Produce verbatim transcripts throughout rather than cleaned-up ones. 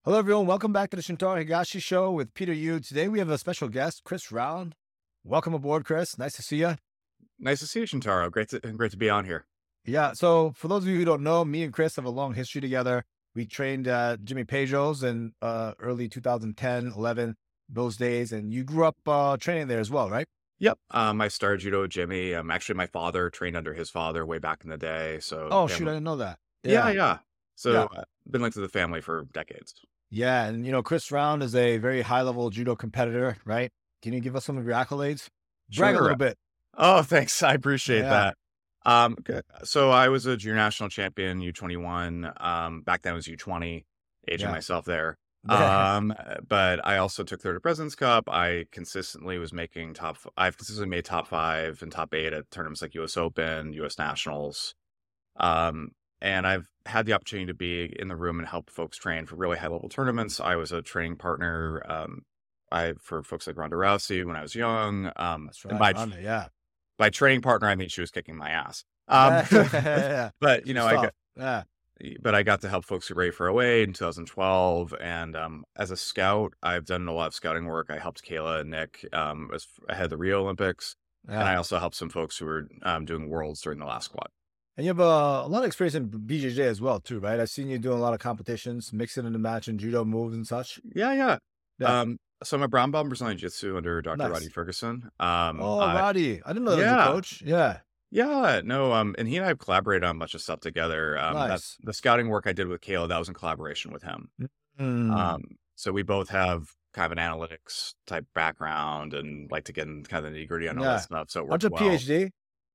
Hello, everyone. Welcome back to the Shintaro Higashi Show with Peter Yu. Today we have a special guest, Chris Round. Welcome aboard, Chris. Nice to see you. Nice to see you, Shintaro. Great to great to be on here. Yeah. So, for those of you who don't know, me and Chris have a long history together. We trained at Jimmy Pejo's in uh, early two thousand ten, eleven, those days, and you grew up uh, training there as well, right? Yep. Um, I started judo with Jimmy. Um, actually, my father trained under his father way back in the day. So, Oh, shoot, I family. didn't know that. Yeah, Yeah. yeah. So, Yeah. uh, been linked to the family for decades. Yeah. And, you know, Chris Round is a very high level judo competitor, right? Can you give us some of your accolades? Brag a Sure. little bit. Oh, thanks. I appreciate Yeah. that. Um, good. So I was a junior national champion, U twenty-one. Um, back then it was U twenty, aging Yeah. myself there. Um, uh, but I also took third at President's Cup. I consistently was making top, f- I've consistently made top five and top eight at tournaments like U S Open, U S Nationals. Um, and I've had the opportunity to be in the room and help folks train for really high level tournaments. I was a training partner, um, I for folks like Ronda Rousey when I was young. Um, That's and right. by On it. Yeah. by training partner, I mean she was kicking my ass. Um, Yeah. but you Good know, I got, stuff. Yeah. but I got to help folks get ready for O A in two thousand twelve, and um, as a scout, I've done a lot of scouting work. I helped Kayla and Nick um, as ahead of the Rio Olympics, and Yeah. I also helped some folks who were um, doing Worlds during the last squad. And you have a, a lot of experience in B J J as well, too, right? I've seen you doing a lot of competitions, mixing in the match and judo moves and such. Yeah, yeah. Yeah. Um, so I'm a brown belt in Brazilian Jiu-Jitsu under doctor Roddy Nice. Ferguson. Um, Oh, I Roddy. I didn't know that was your yeah, coach. Yeah. yeah, no, um, and he and I have collaborated on a bunch of stuff together. Um, that Nice. the scouting work I did with Kayla, that was in collaboration with him. Mm. Um, so we both have kind of an analytics type background and like to get in kind of the nitty gritty on all that Yeah. stuff. So it What's worked a well. PhD?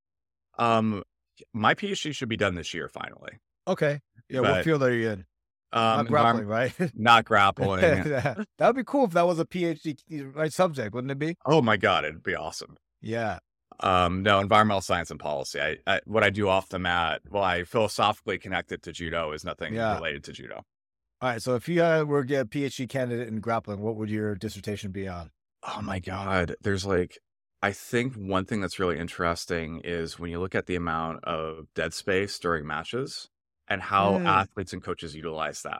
Um, my PhD should be done this year finally, Okay. Yeah. What but field are you in? um, Not grappling, environment right? not grappling. Yeah. That would be cool if that was a PhD right subject, wouldn't it be? Oh my God, it'd be awesome. Yeah. Um, no, environmental science and policy. I, I what I do off the mat, well, I philosophically connect it to judo is nothing Yeah. related to judo. All right. So if you uh, were to get a PhD candidate in grappling, what would your dissertation be on? Oh my God. There's like, I think one thing that's really interesting is when you look at the amount of dead space during matches and how Mm. athletes and coaches utilize that.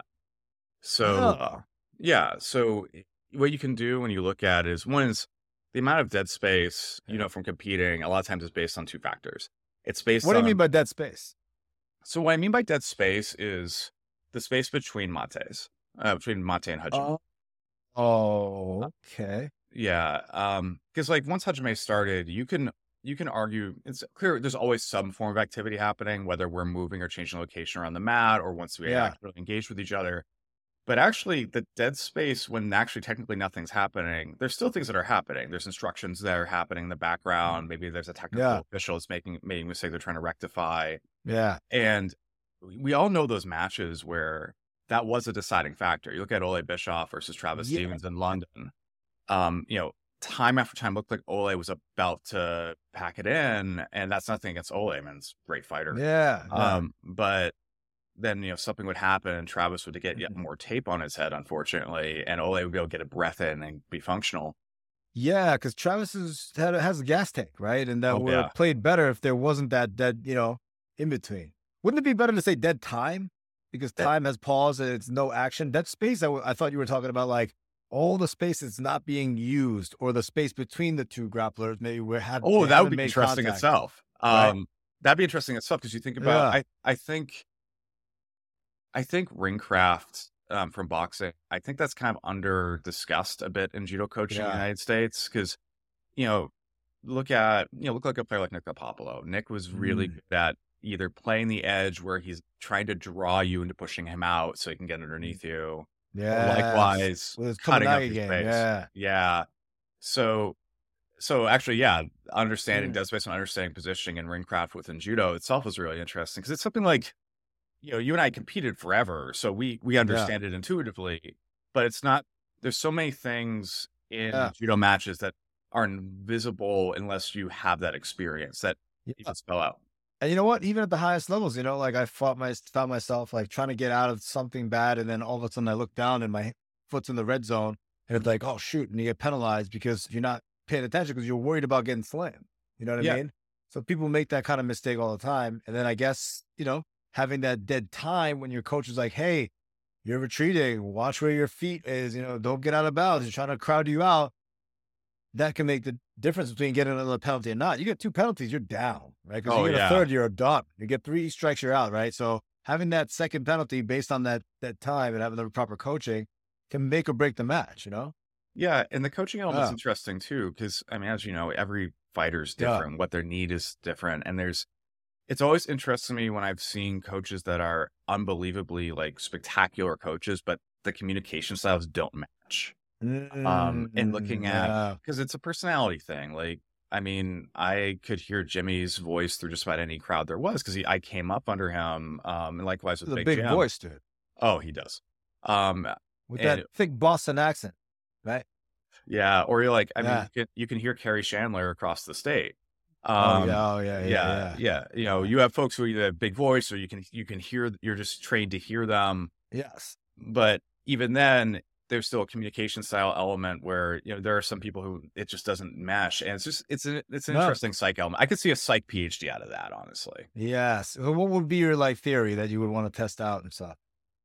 So, Oh. yeah. So, i- what you can do when you look at is one is the amount of dead space, you Yeah. know, from competing, a lot of times is based on two factors. It's based What do you mean on, by dead space? so what I mean by dead space is the space between mates, uh, between mate and hajime. Oh. Oh, okay. Yeah, um, because like once Hajime started, you can you can argue it's clear there's always some form of activity happening, whether we're moving or changing location around the mat or once we Yeah. actually engage with each other. But actually, the dead space when actually technically nothing's happening, there's still things that are happening. There's instructions that are happening in the background. Maybe there's a technical Yeah. official that's making making a mistake they're trying to rectify. Yeah. And we we all know those matches where that was a deciding factor. You look at Ole Bischoff versus Travis Yeah. Stevens in London, um, you know, time after time looked like Ole was about to pack it in, and that's nothing against Ole. I mean, it's a great fighter. Yeah. Yeah. Um, but then you know something would happen, and Travis would get yet Mhm. more tape on his head, unfortunately, and Ole would be able to get a breath in and be functional. Yeah, because Travis is, had, has a gas tank, right? And that Oh would yeah, have played better if there wasn't that dead, you know, in between. Wouldn't it be better to say dead time? Because that, time has paused and it's no action. That space, I, w- I thought you were talking about like all the space that's not being used or the space between the two grapplers, maybe where had, oh they that would haven't be made interesting contact, itself. right? Um, that'd be interesting itself because you think about, Yeah. I I think I think ring craft um, from boxing, I think that's kind of under discussed a bit in judo coaching in the Yeah. United States because you know, look at, you know, look like a player like Nick Popolo. Nick was really Mm. good at either playing the edge where he's trying to draw you into pushing him out so he can get underneath you, or Yes. likewise With his cutting up Tomonagi your game. space. Yeah. Yeah. So, so actually, yeah, understanding Mm. dead space and understanding positioning and ring craft within judo itself is really interesting because it's something like, you know, you and I competed forever, so we we Yeah. understand it intuitively, but it's not. There's so many things in Yeah. judo matches that are invisible unless you have that experience that you Yeah. can spell out. And you know what? Even at the highest levels, you know, like I fought my found myself like trying to get out of something bad, and then all of a sudden I look down and my foot's in the red zone, and it's like, oh shoot, and you get penalized because you're not paying attention because you're worried about getting slammed. You know what I Yeah, mean? So people make that kind of mistake all the time, and then I guess you know having that dead time when your coach is like, hey, you're retreating, watch where your feet is, you know, don't get out of bounds. You're trying to crowd you out. That can make the difference between getting another penalty and not. You get two penalties, you're down, right? Because Oh you get a yeah. third, you're done. You get three strikes, you're out, right? So having that second penalty based on that that time and having the proper coaching can make or break the match, you know? Yeah, and the coaching element's Yeah. interesting too, because I mean, as you know, every fighter's Yeah. different. What their need is different, and there's. It's always interesting to me when I've seen coaches that are unbelievably like spectacular coaches, but the communication styles don't match. Um, and looking Mm, at yeah. because it's a personality thing. Like, I mean, I could hear Jimmy's voice through just about any crowd there was because I came up under him, um, and likewise with The Big big Jim. voice, dude. Oh, he does. Um, With and that thick Boston accent, right? yeah, or you're like, I mean, Yeah. you can, you can hear Kerry Chandler across the state. Oh, Um, yeah. Oh, yeah. Yeah. yeah, Yeah. yeah. You know, Yeah. you have folks who either have big voice or you can you can hear. You're just trained to hear them. Yes. But even then, there's still a communication style element where you know there are some people who it just doesn't mesh, and it's just it's an it's an No. interesting psych element. I could see a psych PhD out of that, honestly. Yes. So what would be your like theory that you would want to test out and stuff?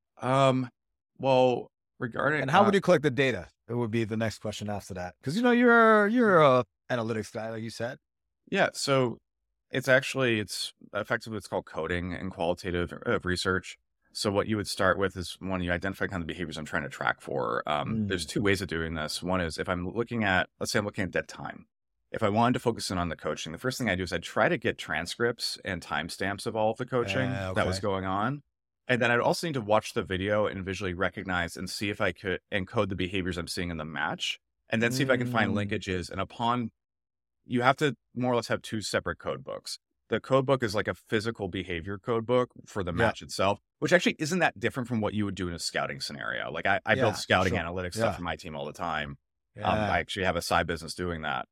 Um, well, regarding And how uh, would you collect the data? It would be the next question after that. Because you know you're you're a analytics guy, like you said. yeah, so it's actually it's effectively it's called coding and qualitative uh, research. So what you would start with is when you identify kind of behaviors I'm trying to track for. Um, There's Mm. two ways of doing this. One is if I'm looking at, let's say I'm looking at dead time. If I wanted to focus in on the coaching, the first thing I do is I try to get transcripts and timestamps of all of the coaching Uh, that was okay. going on. And then I'd also need to watch the video and visually recognize and see if I could encode the behaviors I'm seeing in the match, and then see if I can find Mm. linkages. And upon, you have to more or less have two separate code books. The code book is like a physical behavior code book for the Yeah. match itself, which actually isn't that different from what you would do in a scouting scenario. Like I, I Yeah. build scouting Sure. analytics Yeah. stuff for my team all the time. Um, I Yeah. actually have a side business doing that.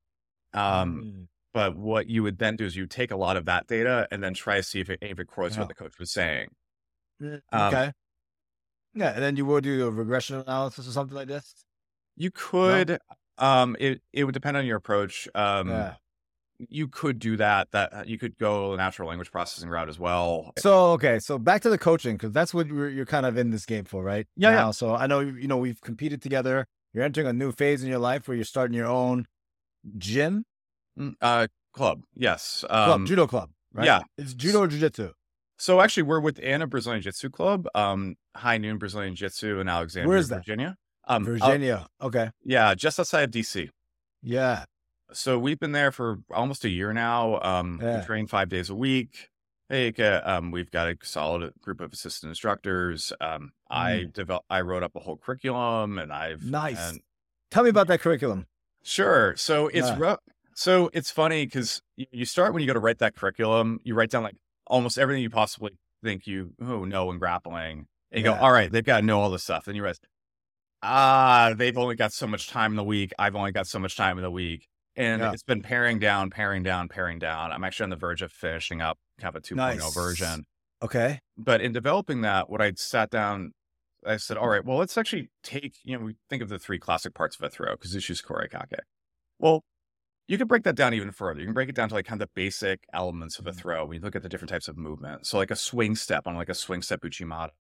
Um, Mm. but what you would then do is you take a lot of that data and then try to see if it, if it correlates with Yeah. what the coach was saying. Mm, Um, Okay. Yeah. And then you would do a regression analysis or something like this. you No. could, um, it, it would depend on your approach. Um, Yeah. you could do that, that uh, you could go a natural language processing route as well. So okay. So back to the coaching because that's what you're, you're kind of in this game for, right? Yeah, yeah. Now, so I know you know we've competed together. You're entering a new phase in your life where you're starting your own gym Mm, Uh, club. Yes. club, Um, judo club, right? yeah. It's judo or jiu-jitsu. So actually we're within a Brazilian Jiu-Jitsu club, um, High Noon Brazilian Jiu-Jitsu in Alexandria, Where is that? Virginia. Um, uh, Virginia. Okay. yeah, just outside of D C. Yeah. So we've been there for almost a year now. Um, we Yeah. train five days a week. Hey, uh, um, we've got a solid group of assistant instructors. Um, I Mm. developed, I wrote up a whole curriculum, and I've Nice. and Tell me about that curriculum. sure. So it's Yeah. rough. So it's funny because you, you start when you go to write that curriculum, you write down like almost everything you possibly think you oh, know in grappling, and you go, Yeah. all right, they've got to know all this stuff. Then you realize, ah, they've only got so much time in the week. I've only got so much time in the week. And Yeah. it's been paring down, paring down, paring down. I'm actually on the verge of finishing up kind of a 2.0 Nice. version. Okay. But in developing that, what I'd sat down, I said, all right, well, let's actually take, you know, we think of the three classic parts of a throw, Kazushi, Kore, Kake. Well, you can break that down even further. You can break it down to like kind of the basic elements of a throw. When you look at the different types of movement. So like a swing step on like a swing step Uchimata,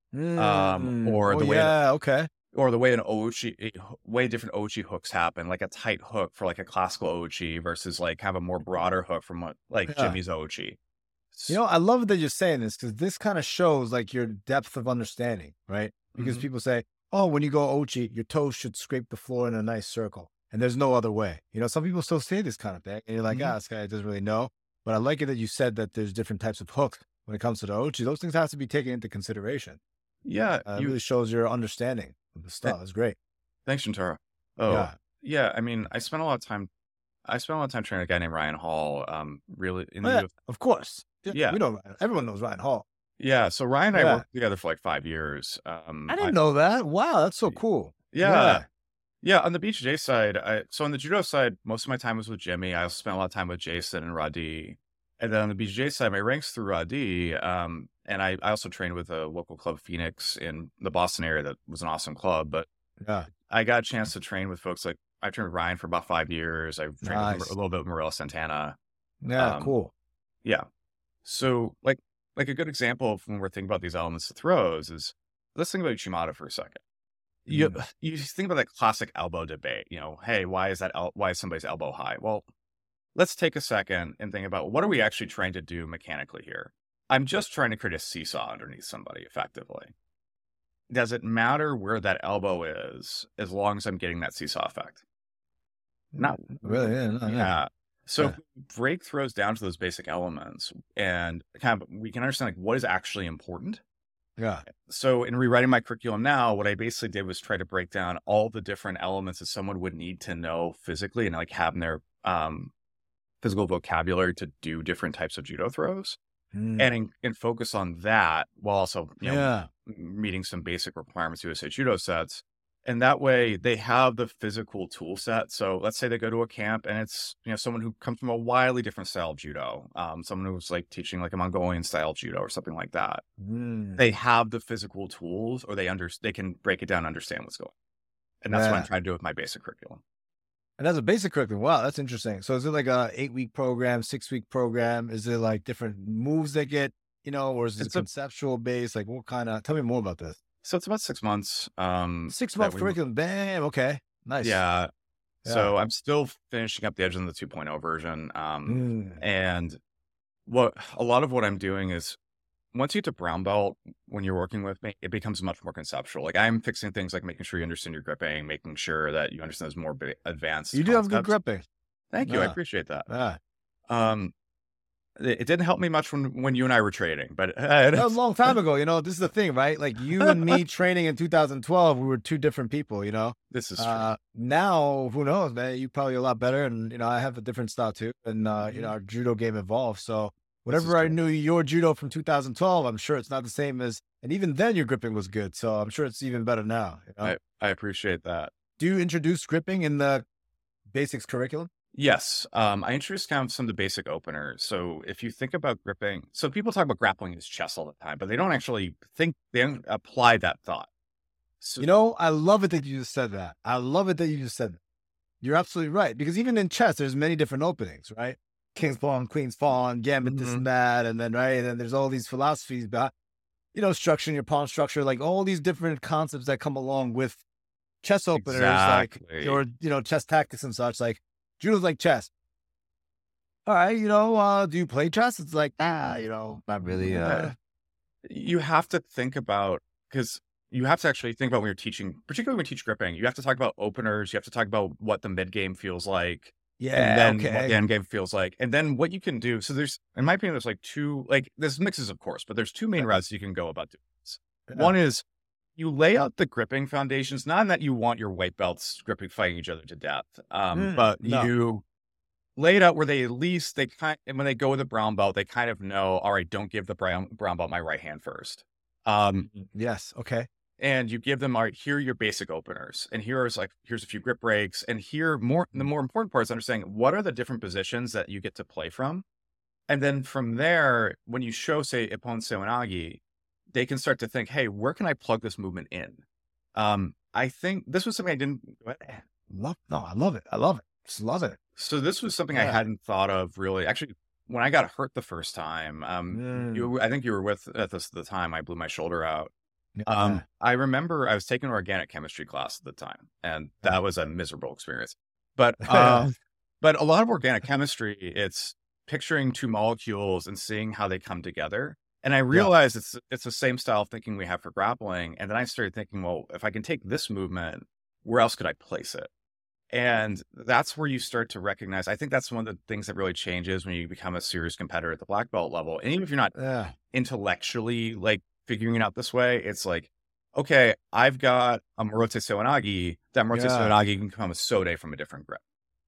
um, Mm. or Oh, the way that yeah. Okay. or the way an Ouchi, a h- way different Ouchi hooks happen, like a tight hook for like a classical Ouchi versus like have a more broader hook from what like Yeah. Jimmy's Ouchi. You know, I love that you're saying this because this kind of shows like your depth of understanding, right? Because Mhm. people say, oh, when you go Ochi, your toes should scrape the floor in a nice circle. And there's no other way. You know, some people still say this kind of thing. And you're like, Mhm. ah, this guy doesn't really know. But I like it that you said that there's different types of hooks when it comes to the Ochi. Those things have to be taken into consideration. Yeah, Uh, it you. really shows your understanding of the th- stuff. It's great. Thanks, Shintaro. Oh, Yeah. yeah. I mean, I spent a lot of time. I spent a lot of time training a guy named Ryan Hall. Um, really in Oh, the yeah, U F. of course. Yeah, Yeah, we know Ryan. Everyone knows Ryan Hall. yeah. So Ryan and I Yeah. worked together for like five years. Um, I I didn't know that. Wow, that's so cool. yeah. Yeah. Yeah, on the B J J side, I so on the judo side, most of my time was with Jimmy. I also spent a lot of time with Jason and Radi. And then on the B J J side, my ranks through Radi. Um, and I, I also trained with a local club, Phoenix, in the Boston area. That was an awesome club. But Yeah. I got a chance to train with folks like I trained with Ryan for about five years. I trained with Nice. a little bit with Morella Santana. Yeah, Um, cool. yeah. So like like a good example of when we're thinking about these elements of throws is let's think about Uchimata for a second. You Mm. you think about that classic elbow debate. You know, hey, why is that? El- why is somebody's elbow high? Well, let's take a second and think about what are we actually trying to do mechanically here. I'm just trying to create a seesaw underneath somebody effectively. Does it matter where that elbow is as long as I'm getting that seesaw effect? Not Really? Yeah. No, yeah. yeah. So Yeah. if we break throws down to those basic elements and kind of we can understand like what is actually important. Yeah. So in rewriting my curriculum now, what I basically did was try to break down all the different elements that someone would need to know physically and like have in their um, physical vocabulary to do different types of judo throws, Mm. and in, and focus on that while also you know Yeah. meeting some basic requirements U S A judo sets. And that way they have the physical tool set. So let's say they go to a camp and it's, you know, someone who comes from a wildly different style of judo, um, someone who's like teaching like a Mongolian style judo or something like that. Mm. They have the physical tools, or they under they can break it down, and understand what's going on. And that's what I'm Yeah. trying to do with my basic curriculum. And that's a basic curriculum. Wow, that's interesting. So is it like a eight week program, six week program? Is it like different moves that get, you know, or is it It's a conceptual based? Like what kind of, tell me more about this. so it's about six months. Um, Six that month we curriculum. Bam. Okay. Nice. yeah. Yeah. So I'm still finishing up the edges on the two point oh version. Um, Mm. and what a lot of what I'm doing is once you get to brown belt, when you're working with me, it becomes much more conceptual. Like I'm fixing things like making sure you understand your gripping, making sure that you understand those more ba- advanced You do have good concepts. gripping. Thank you. I Yeah. appreciate that. Yeah. Um, it, it didn't help me much when, when you and I were trading, but uh, That was a long time ago. You know, this is the thing, right? Like you and me training in two thousand twelve, we were two different people, you know? this is true. Uh, now, who knows, man? You probably a lot better. And, you know, I have a different style too. And, uh, you know, our judo game evolved. So whatever I true. knew your judo from two thousand twelve, I'm sure it's not the same as, and even then your gripping was good. So I'm sure it's even better now. You know? I, I appreciate that. Do you introduce gripping in the basics curriculum? Yes. Um, I introduced kind of some of the basic openers. So if you think about gripping, so people talk about grappling as chess all the time, but they don't actually think, they don't apply that thought. So, You know, I love it that you just said that. I love it that you just said that. You're absolutely right. Because even in chess, there's many different openings, right? King's pawn, queen's pawn, gambit, this Mhm. and that. And then, right. And then there's all these philosophies about, you know, structuring your pawn structure, like all these different concepts that come along with chess openers, like, Exactly. or, you know, chess tactics and such. Like, judo's like chess. All right. You know, uh, do you play chess? It's like, ah, you know, not really. Uh, Uh, you have to think about, because you have to actually think about when you're teaching, particularly when you teach gripping, you have to talk about openers. You have to talk about what the mid game feels like. yeah. And then what Okay. the end game feels like, and then what you can do. So there's, in my opinion, there's like two, like there's mixes, of course, but there's two main routes you can go about doing this. Yeah. One is you lay out the gripping foundations, not in that you want your white belts gripping fighting each other to death, um, Mm, but no. you lay it out where they at least they kind, and when they go with a brown belt, they kind of know, all right, don't give the brown brown belt my right hand first. Um, Yes. Okay. and you give them, all right, here are your basic openers, and here is like, here's a few grip breaks, and here more, the more important part is understanding what are the different positions that you get to play from. And then from there, when you show, say, Ippon Seoinage, they can start to think, hey, where can I plug this movement in? Um, I think this was something I didn't, Love. No, I love it. I love it. Just love it. so this was something I Yeah. hadn't thought of really. Actually, when I got hurt the first time, um, Mm. you, I think you were with at this the time I blew my shoulder out. Yeah. Um, I remember I was taking an organic chemistry class at the time, and that was a miserable experience. But uh, but a lot of organic chemistry, it's picturing two molecules and seeing how they come together. And I realized it's it's the same style of thinking we have for grappling. And then I started thinking, well, if I can take this movement, where else could I place it? And that's where you start to recognize. I think that's one of the things that really changes when you become a serious competitor at the black belt level. And even if you're not yeah. intellectually like figuring it out this way, it's like, okay, I've got a Morote Seoinage. That Morote Yeah. Seoinage can become a Sode from a different grip.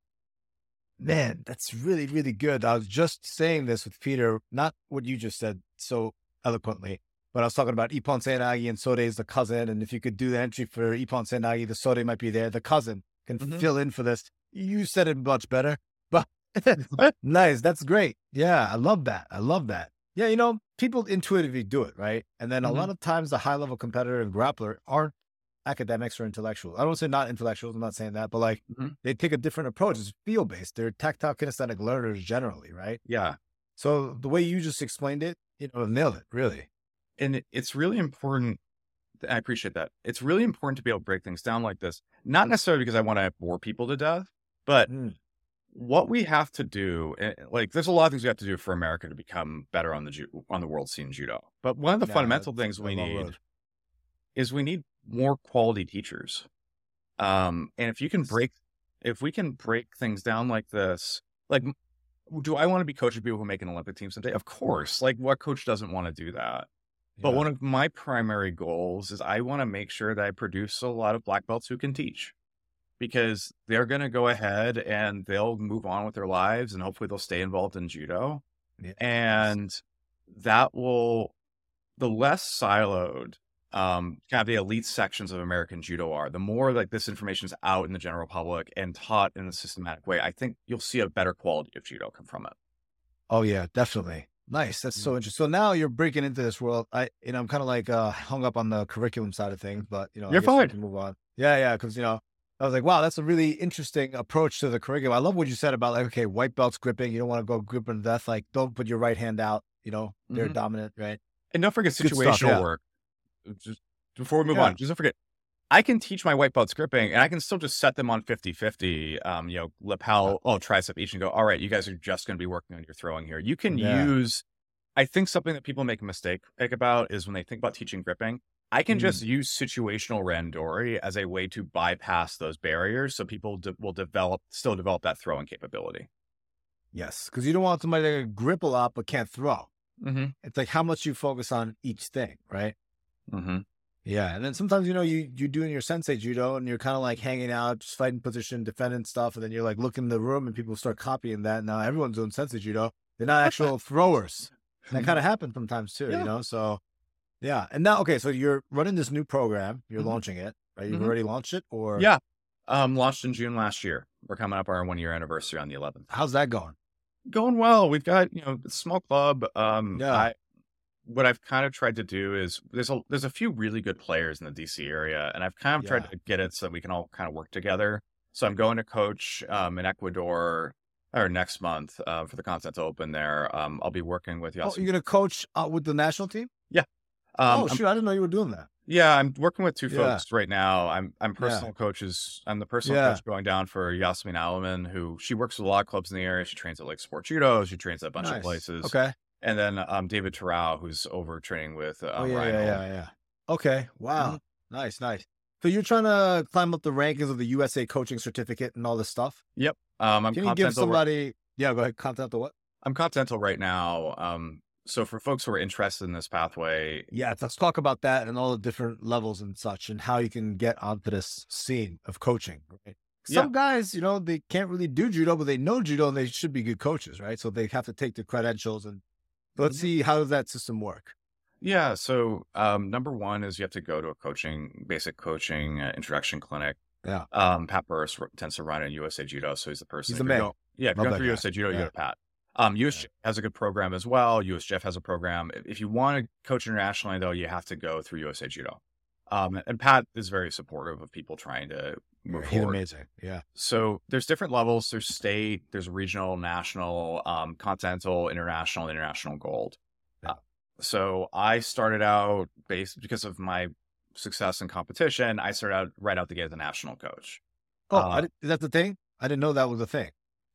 Man, that's really, really good. I was just saying this with Peter, not what you just said so eloquently, but I was talking about Ippon Seoinage and Sode is the cousin. And if you could do the entry for Ippon Seoinage, the Sode might be there. The cousin can Mhm. fill in for this. You said it much better, but nice. That's great. Yeah, I love that. I love that. Yeah, you know, people intuitively do it, right? And then a Mhm. lot of times the high level competitor and grappler aren't academics or intellectuals. I don't say not intellectuals. I'm not saying that, but like Mhm. they take a different approach. It's feel based. They're tactile kinesthetic learners generally, right? Yeah. So the way you just explained it, you know, nailed it, really. And it- it's really important I appreciate that. It's really important to be able to break things down like this, not necessarily because I want to bore people to death, but Mm. what we have to do, eh, like, there's a lot of things we have to do for America to become better on the ju- on the world scene in judo. But one of the Yeah, fundamental that's things a we long need road. is we need more quality teachers. Um, and if you can break, if we can break things down like this, like, m- do I want to be coaching people who make an Olympic team someday? Of course. Like, what coach doesn't want to do that? But Yeah. one of my primary goals is I want to make sure that I produce a lot of black belts who can teach, because they're going to go ahead and they'll move on with their lives and hopefully they'll stay involved in judo. Yeah. And that will, the less siloed um, kind of the elite sections of American judo are, the more like this information is out in the general public and taught in a systematic way, I think you'll see a better quality of judo come from it. Oh yeah, definitely. Nice. That's so interesting. So now you're breaking into this world. I, you know, I'm kind of like uh hung up on the curriculum side of things, but you know, I You're guess we fine. can move on. Yeah, yeah. Cause you know, I was like, wow, that's a really interesting approach to the curriculum. I love what you said about like, okay, white belts gripping. You don't want to go gripping to death. Like, don't put your right hand out. You know, they're Mhm. dominant, right? And don't forget It's good stuff. situational Yeah. work. Just before we move Yeah. on, just don't forget, I can teach my white belts gripping and I can still just set them on fifty fifty, um, you know, lapel, oh, tricep each and go, all right, you guys are just going to be working on your throwing here. You can Yeah. use, I think something that people make a mistake like, about is when they think about teaching gripping, I can Mm. just use situational randori as a way to bypass those barriers. So people de- will develop, still develop that throwing capability. Yes. Cause you don't want somebody that can grip a lot, but can't throw. Mm-hmm. It's like how much you focus on each thing, right? Mm-hmm. Yeah, and then sometimes, you know, you you doing your sensei judo and you're kind of like hanging out, just fighting position, defending stuff, and then you're like looking in the room and people start copying that. Now everyone's doing sensei judo. They're not actual throwers. That kind of happens sometimes too, Yeah. you know? So yeah. And now, okay, so you're running this new program, you're Mhm. launching it, right? You've Mhm. already launched it, or Yeah. Um, launched in June last year. We're coming up our one year anniversary on the eleventh. how's that going? Going well. We've got, you know, it's a small club. Um, Yeah. I, what I've kind of tried to do is there's a, there's a few really good players in the D C area, and I've kind of tried Yeah. to get it so that we can all kind of work together. So I'm going to coach, um, in Ecuador or next month, uh, for the Continental Open there. Um, I'll be working with Oh, Yasin. you're going to coach uh, with the national team? Um, oh, I'm- shoot. I didn't know you were doing that. yeah, I'm working with two Yeah. folks right now. I'm I'm Yeah. personal coaches. I'm the personal Yeah. coach going down for Yasmin Alaman, who she works with a lot of clubs in the area. She trains at like Sport Judo. She trains at a bunch Nice. of places. Okay. And then um, David Terrell, who's over training with uh, Oh, yeah, Ryan yeah, Hall. yeah, yeah. Okay. Wow. Mhm. Nice, nice. So you're trying to climb up the rankings of the U S A coaching certificate and all this stuff? Yep. Um, I'm Can you give Continental. ri- somebody, yeah, go ahead, Continental what? I'm Continental right now. Um, so for folks who are interested in this pathway, Yeah, let's talk about that and all the different levels and such and how you can get onto this scene of coaching, right? Some guys, you know, they can't really do judo, but they know judo and they should be good coaches, right? So they have to take the credentials and let's Mhm. see, how does that system work? yeah. So um, number one is you have to go to a coaching, basic coaching uh, introduction clinic. Yeah. Um, Pat Burris r- tends to run in U S A Judo, so he's the person. He's if the you're man. go- yeah, if Love you're going that through guy. U S A Judo, you Yeah. go to Pat. Um, U S Yeah. J has a good program as well. U S J F has a program. If- If you want to coach internationally, though, you have to go through U S A Judo. Um, and Pat is very supportive of people trying to move He's forward. amazing. Yeah. So there's different levels. There's state, there's regional, national, um, continental, international, international gold. Yeah. Uh, so I started out based because of my success in competition. I started out right out the gate as a national coach. Oh, Uh, I di- is that the thing? I didn't know that was a thing.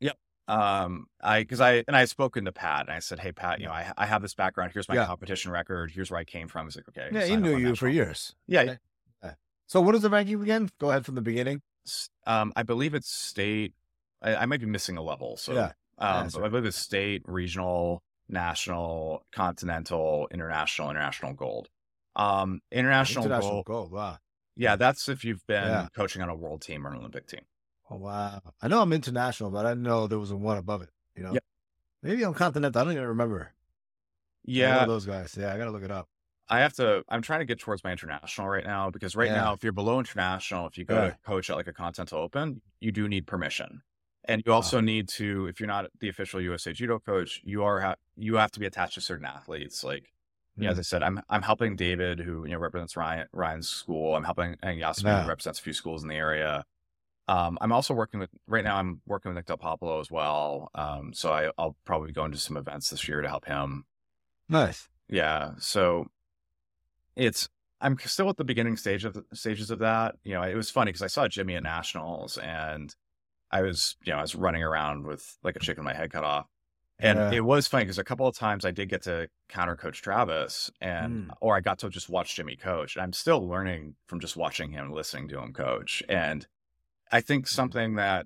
Um, I, cause I, and I had spoken to Pat and I said, hey, Pat, you know, I, I have this background. Here's my Yeah. competition record. Here's where I came from. He's like, okay. Yeah, he sign up knew on you for national. years. Yeah. Okay. So what is the ranking again? Go ahead from the beginning. S- Um, I believe it's state. I, I might be missing a level. So, Yeah. um, Yeah, but sure. I believe it's state, regional, national, continental, international, international gold. Um, international, International gold. gold. Wow. Yeah. That's if you've been Yeah. coaching on a world team or an Olympic team. Oh, wow. I know I'm international, but I didn't know there was a one above it. You know, Yep. maybe I'm continental. I don't even remember. One Yeah. of those guys. Yeah, I gotta look it up. I have to, I'm trying to get towards my international right now because right Yeah. now, if you're below international, if you go Yeah. to coach at like a Continental Open, you do need permission. And you also need to, if you're not the official U S A Judo coach, you are, ha- you have to be attached to certain athletes. Like, yeah, as I said, I'm, I'm helping David, who, you know, represents Ryan, Ryan's school. I'm helping and Yasmin, Yeah. who represents a few schools in the area. Um, I'm also working with, right now I'm working with Nick Del Popolo as well. Um, so I, I'll probably go into some events this year to help him. Nice. Yeah. So it's, I'm still at the beginning stage of the stages of that. You know, it was funny because I saw Jimmy at nationals, and I was, you know, I was running around with like a chicken with my head cut off. And Yeah. it was funny because a couple of times I did get to counter coach Travis, and Mm. or I got to just watch Jimmy coach. And I'm still learning from just watching him, listening to him coach. And I think something that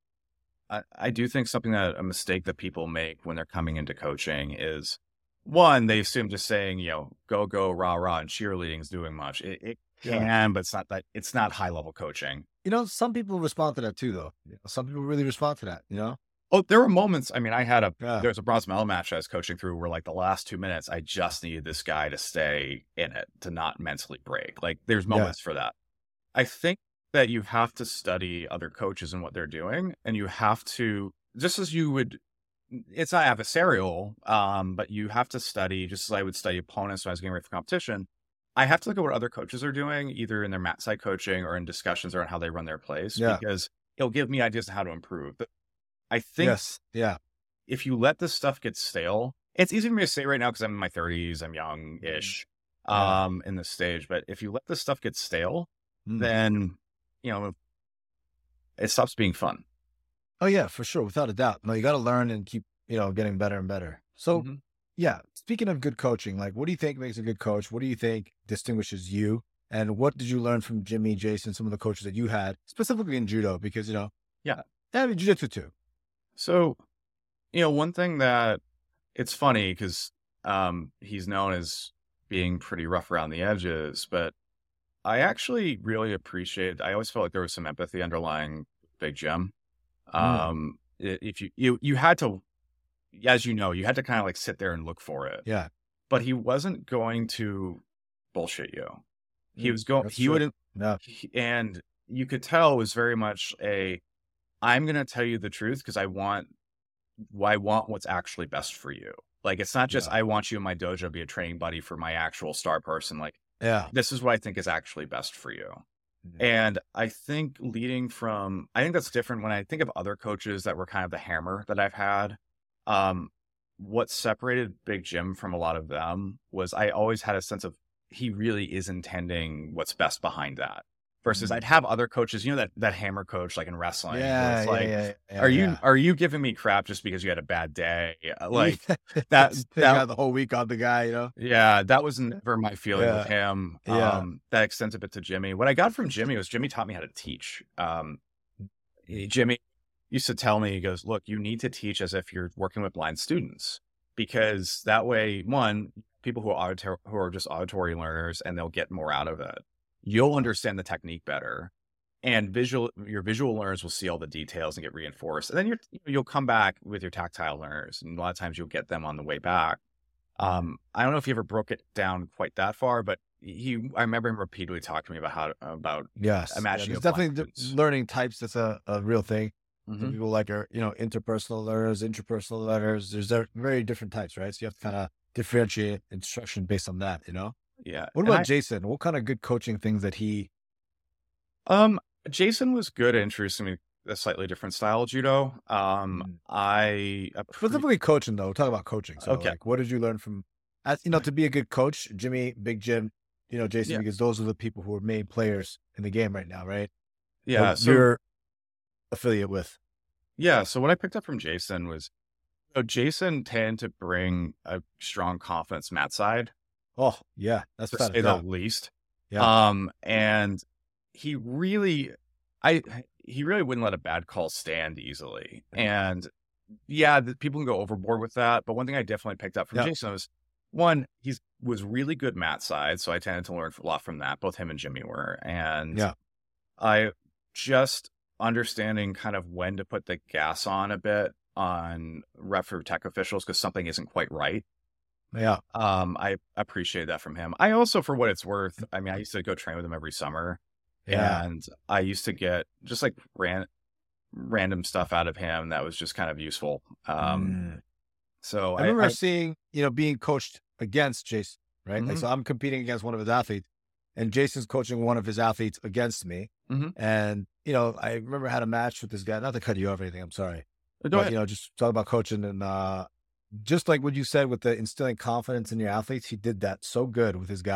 I, I do think something that a mistake that people make when they're coming into coaching is, one, they assume just saying, you know, go, go, rah, rah, and cheerleading is doing much. It, it Yeah. can, but it's not that, it's not high level coaching. You know, some people respond to that too, though. You know, some people really respond to that, you know? Oh, there were moments. I mean, I had a, Yeah. there was a bronze medal match I was coaching through where like the last two minutes, I just needed this guy to stay in it, to not mentally break. Like there's Yeah. moments for that. I think that you have to study other coaches and what they're doing. And you have to, just as you would, it's not adversarial, um, but you have to study, just as I would study opponents when I was getting ready for competition. I have to look at what other coaches are doing, either in their mat side coaching or in discussions around how they run their plays, Yeah. because it'll give me ideas on how to improve. But I think Yes. Yeah. if you let this stuff get stale, it's easy for me to say right now because I'm in my thirties, I'm young-ish, Yeah. um, in this stage. But if you let this stuff get stale, Mm. then, you know, it stops being fun. Oh yeah, for sure. Without a doubt. No, you got to learn and keep, you know, getting better and better. So Mhm. yeah, speaking of good coaching, like what do you think makes a good coach? What do you think distinguishes you? And what did you learn from Jimmy, Jason, some of the coaches that you had, specifically in judo? Because, you know, Yeah. I mean, jiu-jitsu too. So, you know, one thing that it's funny because um, he's known as being pretty rough around the edges, but I actually really appreciate, I always felt like there was some empathy underlying Big Jim. Mm. Um, i- if you, you, you had to, as you know, you had to kind of like sit there and look for it, Yeah. but he wasn't going to bullshit you. He Mm, was going, that's he true. wouldn't, Yeah. he- and you could tell it was very much a, I'm going to tell you the truth because I want, I want what's actually best for you. Like, it's not just, Yeah. I want you in my dojo to be a training buddy for my actual star person. Like, Yeah. this is what I think is actually best for you. Mhm. And I think leading from, I think that's different when I think of other coaches that were kind of the hammer that I've had. Um, what separated Big Jim from a lot of them was I always had a sense of he really is intending what's best behind that. Versus Mm. I'd have other coaches, you know, that that hammer coach like in wrestling, where Yeah. it's Yeah. like, Yeah. yeah, are you yeah. are you giving me crap just because you had a bad day? Uh, Like Yeah. that They that got the whole week on the guy, you know? yeah, that was never my feeling with Yeah. him. Yeah. Um, that extends a bit to Jimmy. What I got from Jimmy was Jimmy taught me how to teach. Um, he- Jimmy used to tell me, he goes, look, you need to teach as if you're working with blind students, because that way, one, people who are auditor- who are just auditory learners, and they'll get more out of it. You'll understand the technique better, and visual your visual learners will see all the details and get reinforced. And then you're, you'll come back with your tactile learners, and a lot of times you'll get them on the way back. Um, I don't know if he ever broke it down quite that far, but he, I remember him repeatedly talking to me about how, to, about, Yes. Yeah, Imagining there's a blind definitely di- students. learning types. That's a, a real thing. Some Mhm. people like are, you know, interpersonal learners, intrapersonal learners. There's a- very different types, right? So you have to kind of differentiate instruction based on that, you know? Yeah. What And about I, Jason? What kind of good coaching things that he, um, Jason was good at introducing me to a slightly different style of judo. Um, Mm. I, appre- specifically coaching though, we'll talk about coaching. So okay. like, what did you learn from, as you know, to be a good coach, Jimmy, Big Jim, you know, Jason, Yeah. because those are the people who are main players in the game right now, right? Yeah. That So, you're affiliate with. yeah. So what I picked up from Jason was, so Jason tended to bring a strong confidence mat side, Oh yeah, that's to without say a the doubt. least. Yeah. Um, and he really, I, he really wouldn't let a bad call stand easily. And yeah, the, people can go overboard with that. But one thing I definitely picked up from Yeah. Jason was, one, he's was really good mat side, so I tended to learn a lot from that. Both him and Jimmy were, and Yeah. I just understanding kind of when to put the gas on a bit on ref or tech officials because something isn't quite right. Yeah. Um, I appreciate that from him. I also, for what it's worth, I mean, I used to go train with him every summer, Yeah. and I used to get just like ran random stuff out of him that was just kind of useful. Um, Mm. so I I, remember I seeing, you know, being coached against Jason, right? Like, Mhm. so I'm competing against one of his athletes and Jason's coaching one of his athletes against me. Mhm. And, you know, I remember I had a match with this guy, not to cut you off or anything, I'm sorry. go But, ahead. you know, just talk about coaching and, uh, just like what you said with the instilling confidence in your athletes, he did that so good with his guy.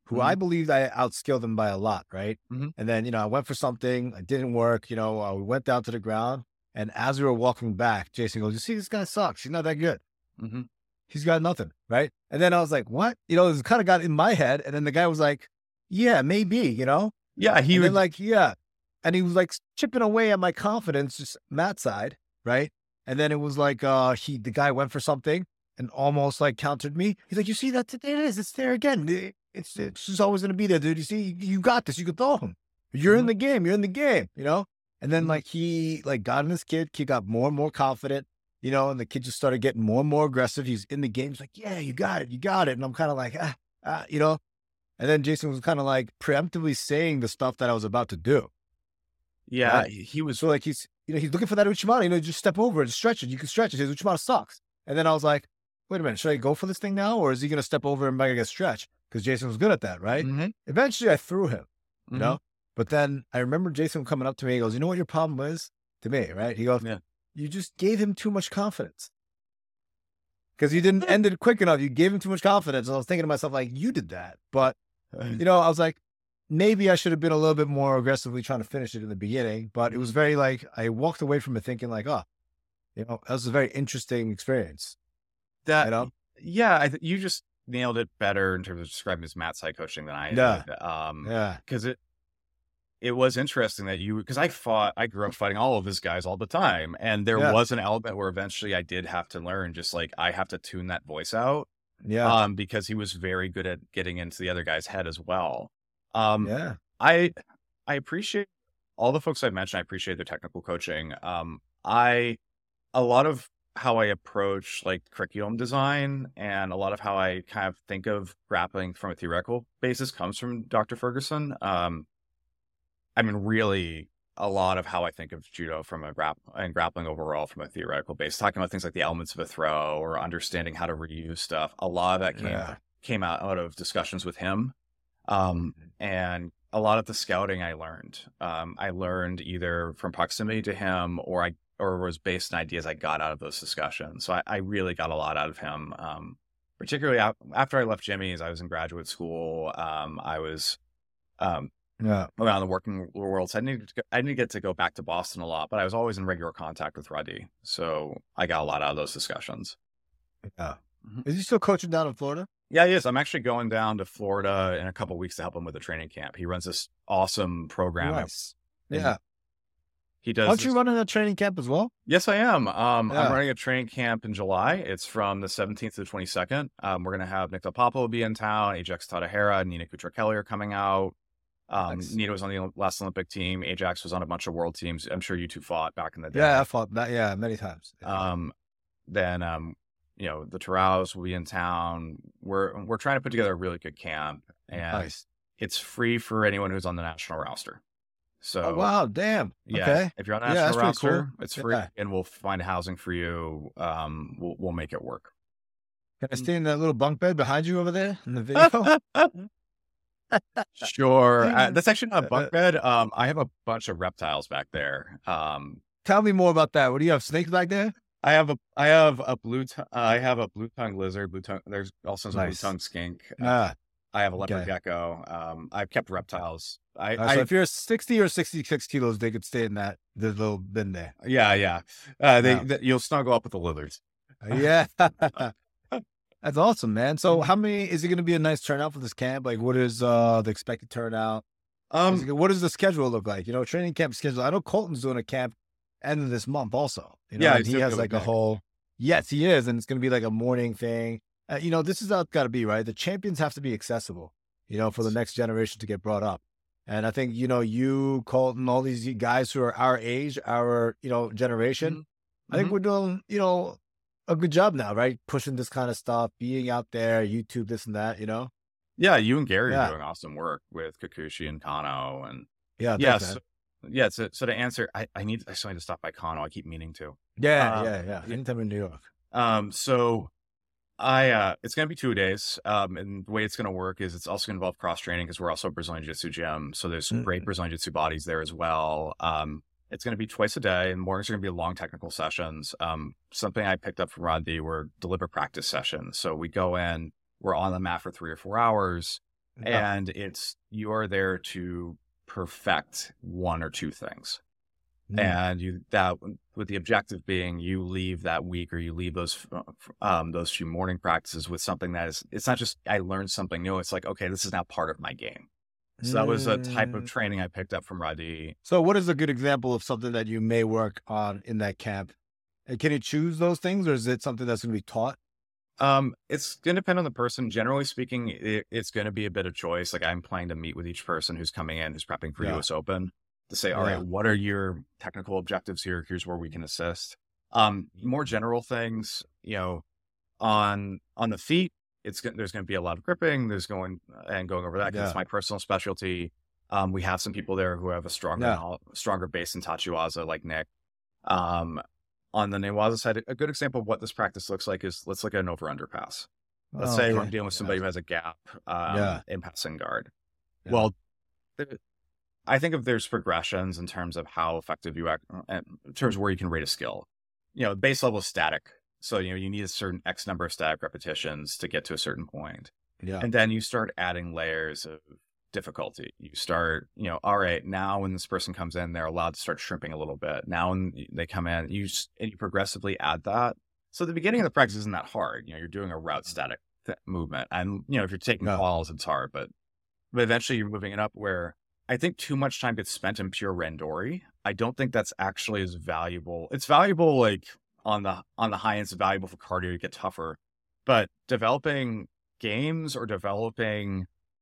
who Mm-hmm. I believed I outskilled him by a lot, right? Mm-hmm. And then, you know, I went for something, it didn't work, you know, uh, we went down to the ground. And as we were walking back, Jason goes, "You see, this guy sucks. He's not that good. Mm-hmm. He's got nothing." Right. And then I was like, what? You know, it kind of got in my head. And then the guy was like, "Yeah, maybe, you know?" Yeah, he And then would. like, yeah. And he was like chipping away at my confidence, just Matt's side. Right. And then it was like, uh, he, the guy went for something and almost like countered me. He's like, "You see that? There it is. It's there again. It- It's, it's just always going to be there, dude. You see, you, you got this. You can throw him. You're in Mhm. the game. You're in the game, you know?" And then Mhm. like he like got in his kid, kid got more and more confident, you know, and the kid just started getting more and more aggressive. He's in the game. He's like, "Yeah, you got it. You got it." And I'm kind of like, ah, ah, you know, and then Jason was kind of like preemptively saying the stuff that I was about to do. Yeah, Right. he he was. So like he's, you know, he's looking for that Uchimata, you know, just step over and stretch it. You can stretch it. His Uchimata sucks. And then I was like, wait a minute, should I go for this thing now? Or is he going to step over and am I going to get stretched? Because Jason was good at that, right? Mhm. Eventually I threw him, you Mhm. know, but then I remember Jason coming up to me. He goes, "You know what your problem is?" To me, right? He goes, Yeah. "You just gave him too much confidence because you didn't end it quick enough. You gave him too much confidence." And I was thinking to myself, like, you did that. But, you know, I was like, maybe I should have been a little bit more aggressively trying to finish it in the beginning. But it was very like, I walked away from it thinking like, oh, you know, that was a very interesting experience. That, You know? yeah, I th- you just nailed it better in terms of describing his mat side coaching than I Yeah. did. Um, Yeah. because it it was interesting that you, because I fought, I grew up fighting all of his guys all the time, and there Yeah. was an element where eventually I did have to learn, just like I have to tune that voice out, Yeah. um, because he was very good at getting into the other guy's head as well. Um, Yeah. I I appreciate all the folks I've mentioned. I appreciate their technical coaching. Um, I a lot of how I approach like curriculum design and a lot of how I kind of think of grappling from a theoretical basis comes from Doctor Ferguson. Um, I mean, really, a lot of how I think of judo from a grap and grappling overall from a theoretical base, talking about things like the elements of a throw or understanding how to reuse stuff. A lot of that came Yeah. came out, out of discussions with him. Um, and a lot of the scouting I learned, um, I learned either from proximity to him or I, or was based on ideas I got out of those discussions. So I, I really got a lot out of him. Um, particularly af- after I left Jimmy's, I was in graduate school. Um, I was, um, Yeah. around the working world. So I needed to go, I didn't get to go back to Boston a lot, but I was always in regular contact with Ruddy. So I got a lot out of those discussions. Yeah. Mhm. Is he still coaching down in Florida? Yeah, he is. I'm actually going down to Florida in a couple of weeks to help him with a training camp. He runs this awesome program. Nice. and Yeah. He does. Aren't you this- running a training camp as well? Yes, I am. Um, Yeah. I'm running a training camp in July. It's from the seventeenth to the twenty-second. Um, we're going to have Nick Del Popolo be in town, Ajax Tadahara, Nina Kutra-Kelly are coming out. Um, Nice. Nina was on the last Olympic team. Ajax was on a bunch of world teams. I'm sure you two fought back in the day. Yeah, I fought that. Yeah, many times. Yeah. Um, then, um, you know, the Taraos will be in town. We're we're trying to put together a really good camp, and Nice. it's free for anyone who's on the national roster. So, Oh, wow. Damn. yeah, Okay. if you're on the Yeah, national that's pretty roster, cool. it's free, Yeah. and we'll find housing for you. Um, we'll we'll make it work. Can I stay in that little bunk bed behind you over there in the video? Sure. Uh, that's actually not a bunk bed. Um, I have a bunch of reptiles back there. Um, Tell me more about that. What do you have? Snakes back there? I have a I have a blue t- uh, I have a blue tongue lizard. Blue tongue. There's also some Nice. blue tongue skink. Uh, Ah. I have a leopard Okay. gecko. Um, I've kept reptiles. I, Uh, so I if you're sixty or sixty-six kilos, they could stay in that the little bin there. yeah yeah. Uh, they, Yeah. th- you'll snuggle up with the lizards. Yeah. That's awesome, man. So Mhm. how many is it going to be a nice turnout for this camp? Like what is uh the expected turnout? Is Um, it- what does the schedule look like? You know, training camp schedule. I know Colton's doing a camp end of this month also. You know, Yeah, and he's he has doing like a big. whole yes, he is, and it's gonna be like a morning thing. Uh, you know, this is how it's gotta be, right? The champions have to be accessible, you know, for the next generation to get brought up. And I think, you know, you, Colton, all these guys who are our age, our, you know, generation, Mhm. I think Mhm. we're doing, you know, a good job now, right? Pushing this kind of stuff, being out there, YouTube, this and that, you know? Yeah, you and Gary Yeah. are doing awesome work with Kikuchi and Kano, and Yeah, yeah, thanks, man. so, yeah. So, so to answer, I, I need I still need to stop by Kano. I keep meaning to. Yeah, Uh, yeah, yeah. Anytime in New York. Um, so I uh it's gonna be two days. Um, and the way it's gonna work is it's also gonna involve cross training because we're also a Brazilian Jiu-Jitsu gym. So there's some great Mm. Brazilian Jiu-Jitsu bodies there as well. Um, it's gonna be twice a day, and mornings are gonna be long technical sessions. Um, something I picked up from Rodney were deliberate practice sessions. So we go in, we're on the mat for three or four hours. Yeah. and it's you are there to perfect one or two things. Mm. And you that with the objective being you leave that week or you leave those uh, f- um those few morning practices with something that is it's not just I learned something new. It's like, okay, this is now part of my game. So that was a type of Mm. training I picked up from Radi. So what is a good example of something that you may work on in that camp? And can you choose those things, or is it something that's going to be taught? Um, it's going to depend on the person. Generally speaking, it, it's going to be a bit of choice. Like I'm planning to meet with each person who's coming in, who's prepping for Yeah. U S Open to say, all Yeah. right, what are your technical objectives here? Here's where we can assist. Um, more general things, you know, on, on the feet, it's going there's going to be a lot of gripping. There's going and going over that because Yeah. it's my personal specialty. Um, we have some people there who have a stronger, Yeah. knowl- stronger base in Tachiwaza, like Nick. Um, on the Newaza side, a good example of what this practice looks like is let's look at an over underpass. Let's say Okay. I'm dealing with somebody Yeah. who has a gap um, Yeah. in passing guard. Yeah. Well, th- I think if there's progressions in terms of how effective you act, uh, in terms of where you can rate a skill. You know, base level is static. So, you know, you need a certain X number of static repetitions to get to a certain point. Yeah. And then you start adding layers of difficulty. You start, you know, all right, now when this person comes in, they're allowed to start shrimping a little bit. Now when they come in, you just, and you progressively add that. So the beginning of the practice isn't that hard. You know, you're doing a route static th- movement. And, you know, if you're taking Yeah. calls, it's hard, but, but eventually you're moving it up where I think too much time gets spent in pure randori. I don't think that's actually as valuable. It's valuable, like on the, on the high end, it's valuable for cardio to get tougher, but developing games or developing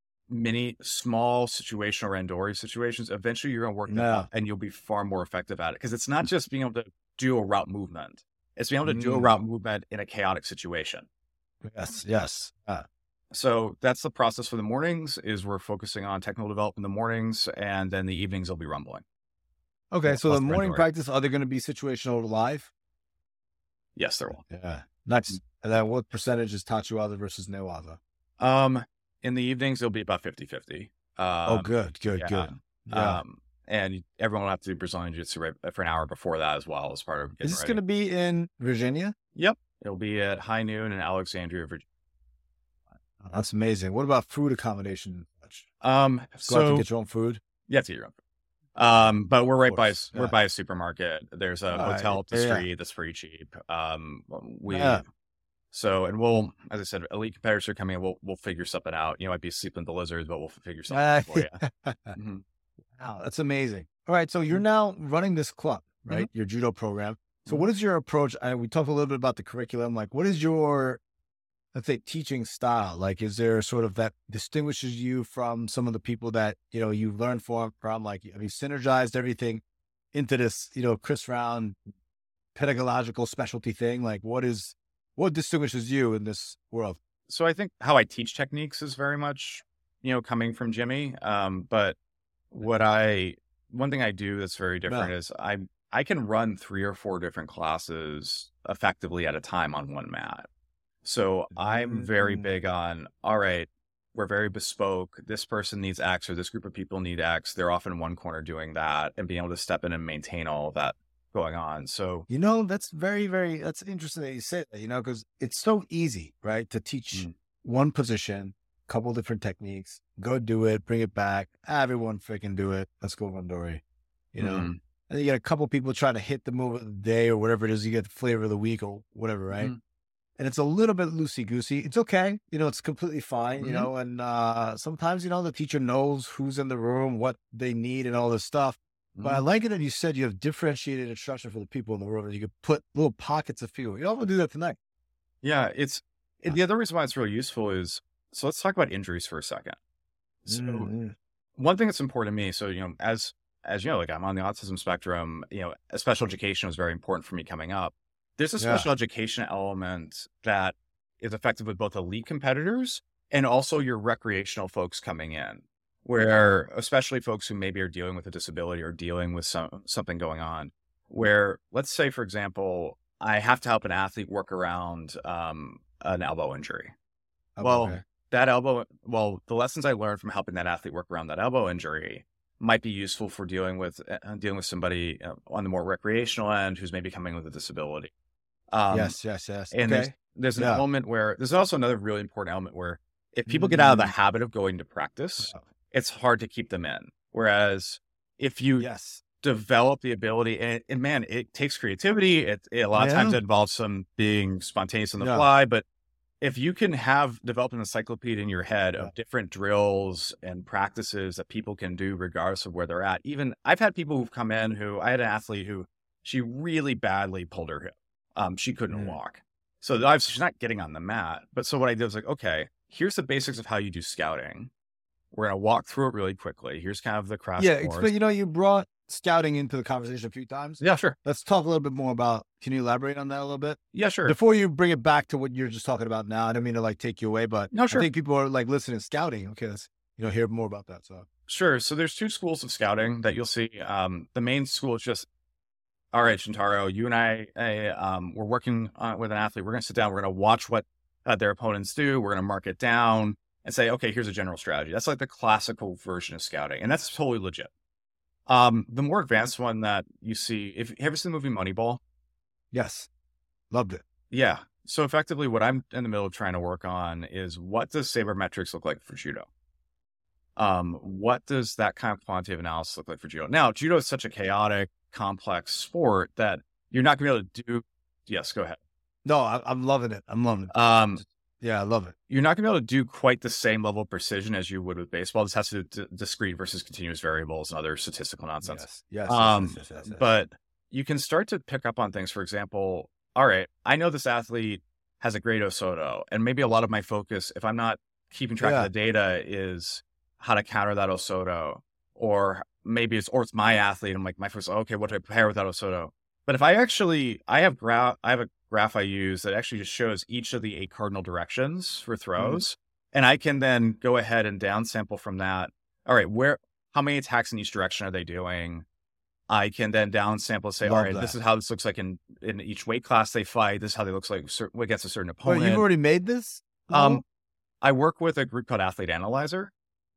many small situational randori situations, eventually you're going to work that Yeah. up and you'll be far more effective at it. Because it's not just being able to do a route movement. It's being able to do a Mm. route movement in a chaotic situation. Yes. Yes. Yeah. So that's the process for the mornings is we're focusing on technical development in the mornings and then the evenings will be rumbling. Okay. Yeah, So plus the the morning randori. practice, are they going to be situational live? Yes, there will. Yeah. Nice. And then what percentage is Tachiwaza versus Newaza? Um, in the evenings, it'll be about fifty fifty. Um, Oh, good. Good. yeah. Good. Yeah. Um, and everyone will have to do Brazilian Jiu-Jitsu right for an hour before that as well as part of getting Is this ready. going to be in Virginia? Yep. It'll be at high noon in Alexandria, Virginia. Oh, that's amazing. What about food accommodation and such? Um, Go out to so get your own food? you have to get your own. Um, but we're Of right by, course. we're Yeah. by a supermarket. There's a Uh, hotel up the yeah. street that's pretty cheap. Um, we, Yeah. so, and we'll, as I said, elite competitors are coming in. We'll, we'll figure something out. You know, might be sleeping with the lizards, but we'll figure something Uh, out for you. Mhm. Wow, that's amazing. All right. So you're now running this club, right? Your judo program. So Mhm. what is your approach? I, we talked a little bit about the curriculum. Like, what is your, let's say, teaching style? Like, is there sort of that distinguishes you from some of the people that, you know, you learned from, from like, have you synergized everything into this, you know, Chris Round pedagogical specialty thing? Like, what is, what distinguishes you in this world? So I think how I teach techniques is very much, you know, coming from Jimmy. Um, but what I, one thing I do that's very different Yeah. is I, I can run three or four different classes effectively at a time on one mat. So I'm very Mm. big on, all right, we're very bespoke. This person needs X or this group of people need X. They're often in one corner doing that and being able to step in and maintain all of that going on. So You know, that's very, very, that's interesting that you say that, you know, because it's so easy, right? To teach Mm. one position, couple different techniques, go do it, bring it back. Ah, everyone freaking do it. Let's go Randori, you know? Mhm. And you get a couple people trying to hit the move of the day or whatever it is. You get the flavor of the week or whatever, right? Mhm. And it's a little bit loosey goosey. It's okay. You know, it's completely fine, you Mhm. know, and uh, sometimes, you know, the teacher knows who's in the room, what they need and all this stuff. But I Mhm. like it that you said you have differentiated instruction for the people in the room and you could put little pockets of feel. You also do that tonight. Yeah, it's and the other reason why it's really useful is so let's talk about injuries for a second. So Mhm. one thing that's important to me, so you know, as as you know, like I'm on the autism spectrum, you know, a special education was very important for me coming up. There's a Yeah. special education element that is effective with both elite competitors and also your recreational folks coming in, where especially folks who maybe are dealing with a disability or dealing with some something going on, where let's say, for example, I have to help an athlete work around um, an elbow injury. Oh, Well, okay. that elbow, well, the lessons I learned from helping that athlete work around that elbow injury might be useful for dealing with uh, dealing with somebody uh, on the more recreational end who's maybe coming with a disability. Um, Yes, yes, yes. and there's Okay. there's an Yeah. element where there's also another really important element where If people get out of the Mm, habit of going to practice, yeah. it's hard to keep them in. Whereas if you Yes. develop the ability, and, and man, it takes creativity. It, it a lot of times Yeah. it involves some being spontaneous on the Yeah. fly, but if you can have developed an encyclopedia in your head Yeah. of different drills and practices that people can do regardless of where they're at, even I've had people who've come in who I had an athlete who she really badly pulled her hip. Um, she couldn't Mm. walk. So obviously she's not getting on the mat. But so what I did was like, okay, here's the basics of how you do scouting. We're going to walk through it really quickly. Here's kind of the crash Yeah. course. Explain, you know, you brought scouting into the conversation a few times. Yeah, sure. Let's talk a little bit more about, can you elaborate on that a little bit? Yeah, sure. Before you bring it back to what you're just talking about now, I don't mean to like take you away, but No, sure. I think people are like listening to scouting. Okay. Let's, you know, hear more about that. So Sure. So there's two schools of scouting that you'll see. Um, the main school is just, all right, Shintaro, you and I, I um, we're working uh, with an athlete. We're going to sit down. We're going to watch what uh, their opponents do. We're going to mark it down and say, okay, here's a general strategy. That's like the classical version of scouting. And that's totally legit. Um, the more advanced one that you see, if you ever seen the movie Moneyball? yes, loved it. Yeah. So effectively what I'm in the middle of trying to work on is what does sabermetrics look like for judo? Um, what does that kind of quantitative analysis look like for judo? Now, judo is such a chaotic, complex sport that you're not going to be able to do. Yes, go ahead. No, I, I'm loving it. I'm loving it. Um, Yeah, I love it. you're not going to be able to do quite the same level of precision as you would with baseball. This has to do with d- discrete versus continuous variables and other statistical nonsense. Yes, yes, yes, Um, yes, yes, yes, yes. But you can start to pick up on things. For example, all right, I know this athlete has a great Osoto, and maybe a lot of my focus, if I'm not keeping track Yeah. of the data, is how to counter that Osoto, or maybe it's or it's my athlete. I'm like, my first, okay, what do I pair with that Osoto? But if I actually, I have graph, I have a graph I use that actually just shows each of the eight cardinal directions for throws, and I can then go ahead and downsample from that. All right, where, how many attacks in each direction are they doing? I can then downsample and say, all Love right, that. this is how this looks like in, in each weight class they fight. This is how they looks like cer- against a certain Wait, opponent. you've already made this? Um, No? I work with a group called Athlete Analyzer.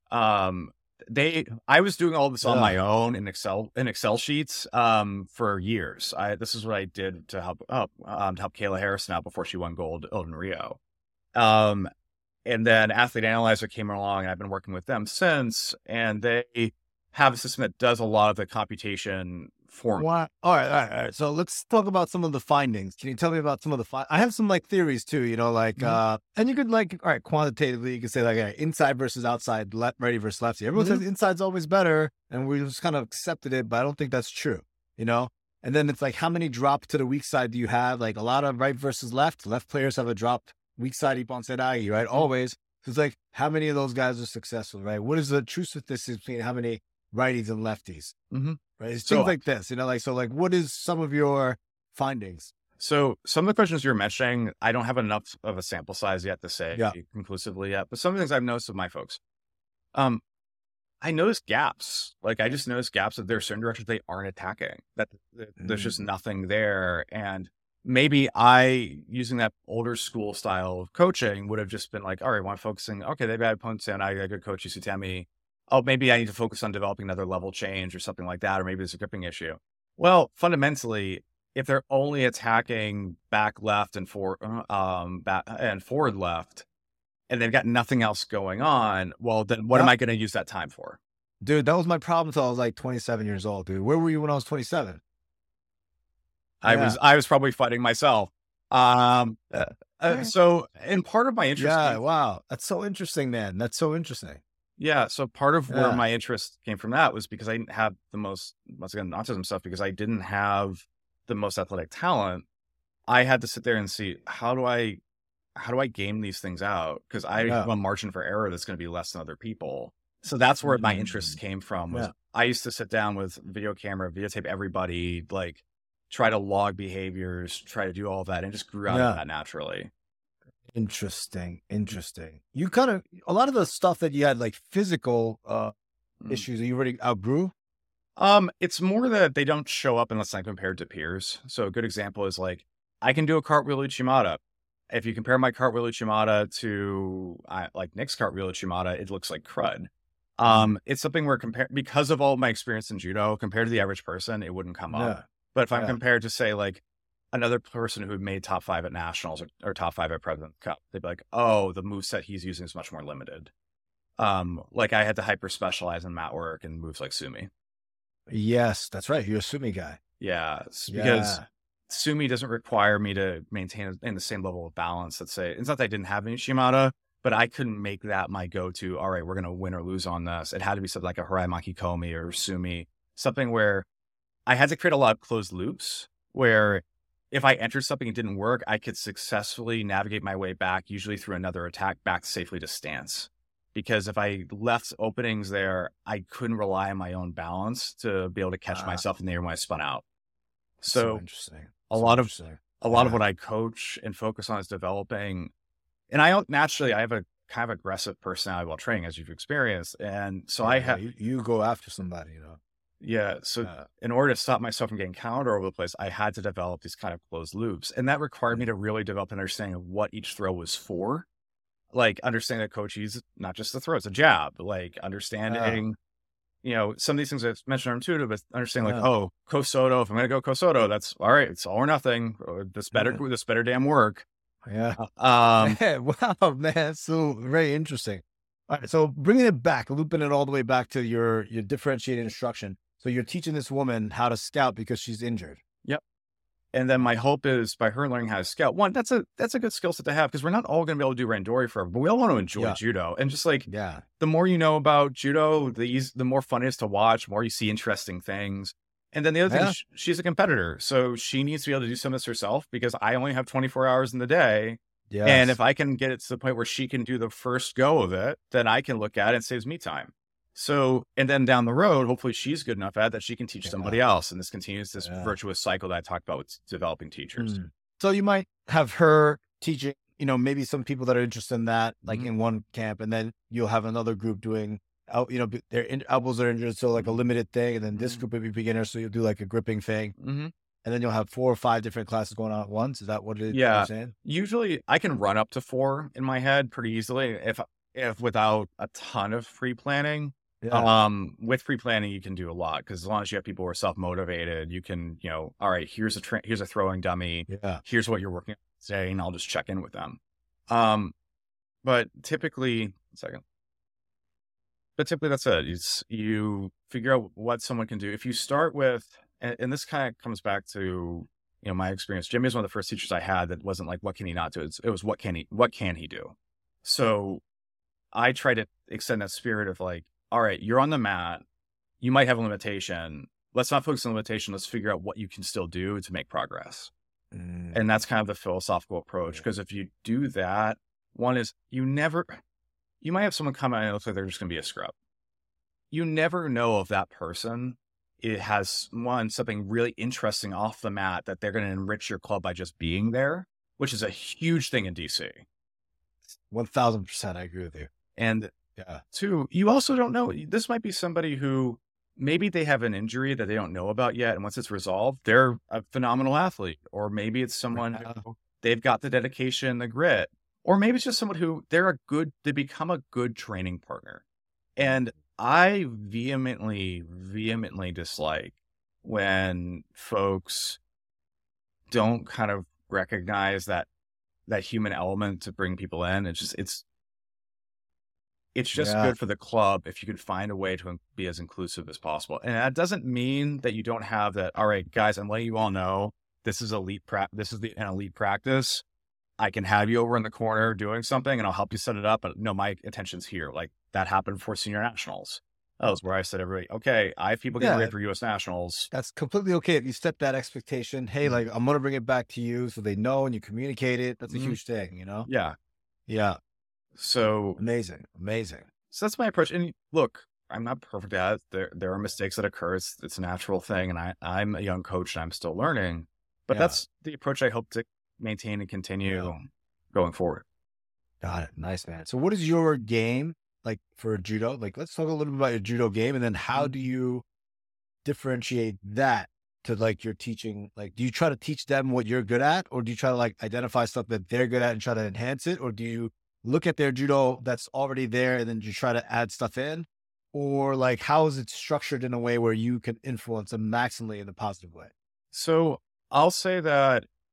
Um, they, I was doing all this on Yeah. my own in Excel, in Excel sheets, um, for years. I, this is what I did to help, oh, um, to help Kayla Harrison out before she won gold in Rio. Um, and then Athlete Analyzer came along, and I've been working with them since, and they have a system that does a lot of the computation for me. Why? All right, all right, all right. So let's talk about some of the findings. Can you tell me about some of the fi- I have some like theories too, you know, like, Mhm. uh, and you could like, all right, quantitatively, you could say like, all right, inside versus outside, left, righty versus lefty. Everyone Mhm. says inside's always better, and we just kind of accepted it, but I don't think that's true, you know? And then it's like, how many drop to the weak side do you have? Like a lot of right versus left. Left players have a dropped weak side Ippon Sedagi, right? Always. So it's like, how many of those guys are successful, right? What is the true statistics between how many righties and lefties? Mhm. Right. It's So- things like this, you know, like, so like, what is some of your findings? So some of the questions you're mentioning, I don't have enough of a sample size yet to say Yeah. conclusively yet, but some of the things I've noticed with my folks, um, I noticed gaps. Like I just noticed gaps that there are certain directions they aren't attacking, that, that there's just Mm. nothing there. And maybe I, using that older school style of coaching, would have just been like, all right, well, I'm focusing, okay, they've had opponents and I got a good coach, Isutemi. Oh, maybe I need to focus on developing another level change or something like that, or maybe there's a gripping issue. Well, fundamentally, if they're only attacking back left and forward, um, back and forward left, and they've got nothing else going on, well, then what am Yeah. I going to use that time for? Dude, that was my problem until I was like twenty-seven years old, dude. Where were you when I was twenty-seven? I Yeah. was, I was probably fighting myself. Um, uh, Yeah. so, and part of my interest, Yeah. came- Wow. That's so interesting, man. That's so interesting. yeah. So part of where Yeah. my interest came from that was because I didn't have the most, once again, autism stuff, because I didn't have the most athletic talent. I had to sit there and see, how do I, how do I game these things out? Because I Yeah. have a margin for error that's going to be less than other people. So that's where my interest Mm. came from. Was Yeah. I used to sit down with video camera, videotape everybody, like try to log behaviors, try to do all of that, and just grew out Yeah. of that naturally. Interesting. Interesting. You kind of, a lot of the stuff that you had, like physical uh, Mm. issues, you already outgrew. Um, it's more that they don't show up unless I'm compared to peers. So a good example is like, I can do a cartwheel Uchimata. If you compare my cartwheel Uchimata to uh, like Nick's cartwheel Uchimata, it looks like crud. Um, it's something where compare because of all my experience in judo, compared to the average person, it wouldn't come up. Yeah. But if I'm Yeah. compared to say like another person who made top five at nationals or, or top five at President's Cup, they'd be like, oh, the moveset he's using is much more limited. Um, like I had to hyper specialize in mat work and moves like Sumi. Yes, that's right. You're a Sumi guy. Yeah, Yeah. because Sumi doesn't require me to maintain in the same level of balance. Let's say it's not that I didn't have any Shimada, but I couldn't make that my go-to. All right, we're going to win or lose on this. It had to be something like a Harai Makikomi or Sumi, something where I had to create a lot of closed loops where if I entered something and didn't work, I could successfully navigate my way back, usually through another attack, back safely to stance. Because if I left openings there, I couldn't rely on my own balance to be able to catch Ah. myself in the air when I spun out. So So interesting. a So lot of interesting. a lot of Yeah. what I coach and focus on is developing. And I don't naturally, I have a kind of aggressive personality while training, as you've experienced. And so Yeah, I yeah, have, you, you go after somebody, you know. yeah. So Yeah. in order to stop myself from getting counter over the place, I had to develop these kind of closed loops. And that required me to really develop an understanding of what each throw was for. Like understanding that coach uses not just the throw, it's a jab, like understanding, you know, some of these things I mentioned are intuitive, but understanding like, Yeah. oh, Kosoto, if I'm going to go Kosoto, that's all right. It's all or nothing. Or this better, Yeah. this better damn work. Yeah. Um, Man, wow, man, so very interesting. All right, so bringing it back, looping it all the way back to your your differentiated instruction. So you're teaching this woman how to scout because she's injured. And then my hope is by her learning how to scout, one, that's a that's a good skill set to have because we're not all going to be able to do Randori forever, but we all want to enjoy Yeah. judo. And just like Yeah, the more you know about judo, the eas- the more fun it is to watch, more you see interesting things. And then the other thing Yeah. is sh- she's a competitor, so she needs to be able to do some of this herself because I only have twenty-four hours in the day. yeah. And if I can get it to the point where she can do the first go of it, then I can look at it and saves me time. So, and then down the road, hopefully she's good enough at it that she can teach Yeah. somebody else. And this continues this Yeah. virtuous cycle that I talked about with developing teachers. Mm. So you might have her teaching, you know, maybe some people that are interested in that, like Mhm. in one camp, and then you'll have another group doing, el- you know, b- their in- elbows are injured, so like a limited thing, and then this Mhm. group will be beginners, so you'll do like a gripping thing, Mm-hmm. and then you'll have four or five different classes going on at once. Is that what it, Yeah. you're saying? Usually I can run up to four in my head pretty easily if, if without a ton of pre-planning. Yeah. Um, with pre-planning, you can do a lot because as long as you have people who are self-motivated, you can, you know, all right, here's a tra- here's a throwing dummy. Yeah. Here's what you're working on today, and I'll just check in with them. Um, but typically, one second. But typically that's it. It's you figure out what someone can do. If you start with, and, and this kind of comes back to, you know, my experience. Jimmy was one of the first teachers I had that wasn't like, what can he not do? It's, it was what can he, what can he do? So I try to extend that spirit of like, all right, you're on the mat. You might have a limitation. Let's not focus on limitation. Let's figure out what you can still do to make progress. Mm. And that's kind of the philosophical approach. Yeah. Because if you do that, one is you never, you might have someone come out and it looks like they're just going to be a scrub. You never know if that person, it has one, something really interesting off the mat that they're going to enrich your club by just being there, which is a huge thing in D C. one thousand percent. I agree with you. And Yeah. two, you also don't know, this might be somebody who maybe they have an injury that they don't know about yet. And once it's resolved, they're a phenomenal athlete. Or maybe it's someone Yeah. who they've got the dedication, the grit. Or maybe it's just someone who they're a good, they become a good training partner. And I vehemently, vehemently dislike when folks don't kind of recognize that that human element to bring people in. It's just, it's, it's just Yeah. good for the club if you could find a way to be as inclusive as possible. And that doesn't mean that you don't have that. All right, guys, I'm letting you all know this is elite pra- This is the, an elite practice. I can have you over in the corner doing something and I'll help you set it up. But no, my attention's here. Like that happened before senior nationals. That was where I said, everybody, okay, I have people getting Yeah. ready for U S nationals. That's completely okay if you set that expectation. Hey, Mhm. like I'm gonna bring it back to you so they know and you communicate it. That's a Mhm. huge thing, you know? Yeah. Yeah. So, Amazing. Amazing. so that's my approach. And look, I'm not perfect at it. There, there are mistakes that occur. It's, it's a natural thing. And I, I'm a young coach and I'm still learning, but Yeah. that's the approach I hope to maintain and continue Yeah. going forward. Got it. Nice, man. So what is your game like for judo? Like, let's talk a little bit about your judo game and then how Mhm. do you differentiate that to like your teaching? Like, do you try to teach them what you're good at or do you try to like identify stuff that they're good at and try to enhance it? Or do you look at their judo that's already there and then you try to add stuff in? Or like, how is it structured in a way where you can influence them maximally in a positive way? So I'll say that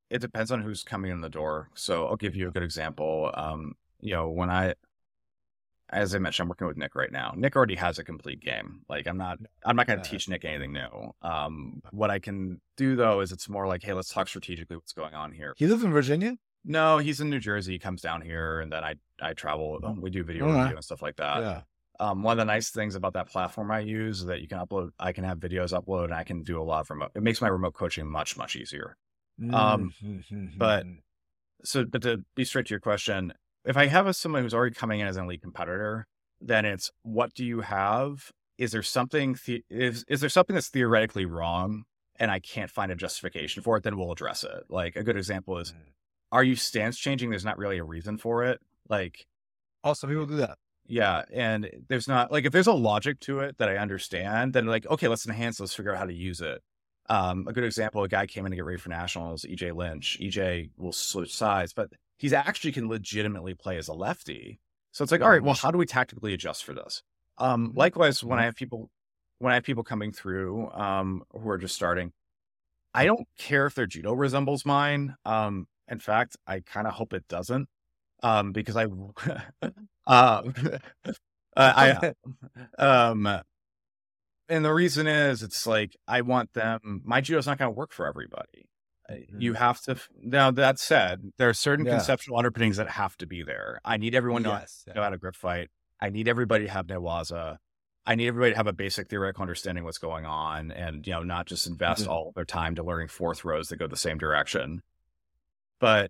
it depends on who's coming in the door. So I'll give you a good example. Um, you know, when I, as I mentioned, I'm working with Nick right now. Nick already has a complete game. Like I'm not, I'm not going to Uh, teach Nick anything new. Um, what I can do though is it's more like, hey, let's talk strategically what's going on here. he lives in Virginia? No, he's in New Jersey. He comes down here, and then I I travel. um, We do video Okay. review and stuff like that. Yeah. Um, one of the nice things about that platform I use is that you can upload. I can have videos upload, and I can do a lot of remote. It makes my remote coaching much much easier. Um, but Mm. so, but to be straight to your question, if I have a someone who's already coming in as an elite competitor, then it's what do you have? Is there something? The, is is there something that's theoretically wrong, and I can't find a justification for it? Then we'll address it. Like a good example is, are you stance changing? There's not really a reason for it. Like, Oh, some people do that. yeah. And there's not like, if there's a logic to it that I understand, then like, okay, let's enhance, let's figure out how to use it. Um, a good example, a guy came in to get ready for nationals, E J Lynch. E J will switch sides, but he's actually can legitimately play as a lefty. So it's like, all right, well, how do we tactically adjust for this? Um, likewise, when I have people, when I have people coming through, um, who are just starting, I don't care if their judo resembles mine. Um, in fact, I kind of hope it doesn't, um, because I, uh, I, um, and the reason is it's like, I want them, my judo's not going to work for everybody. Uh, You have to, now that said, there are certain Yeah. conceptual underpinnings that have to be there. I need everyone to Yes. know how to grip fight. I need everybody to have Newaza. I need everybody to have a basic theoretical understanding of what's going on and, you know, not just invest Mhm. all their time to learning fourth rows that go the same direction. But,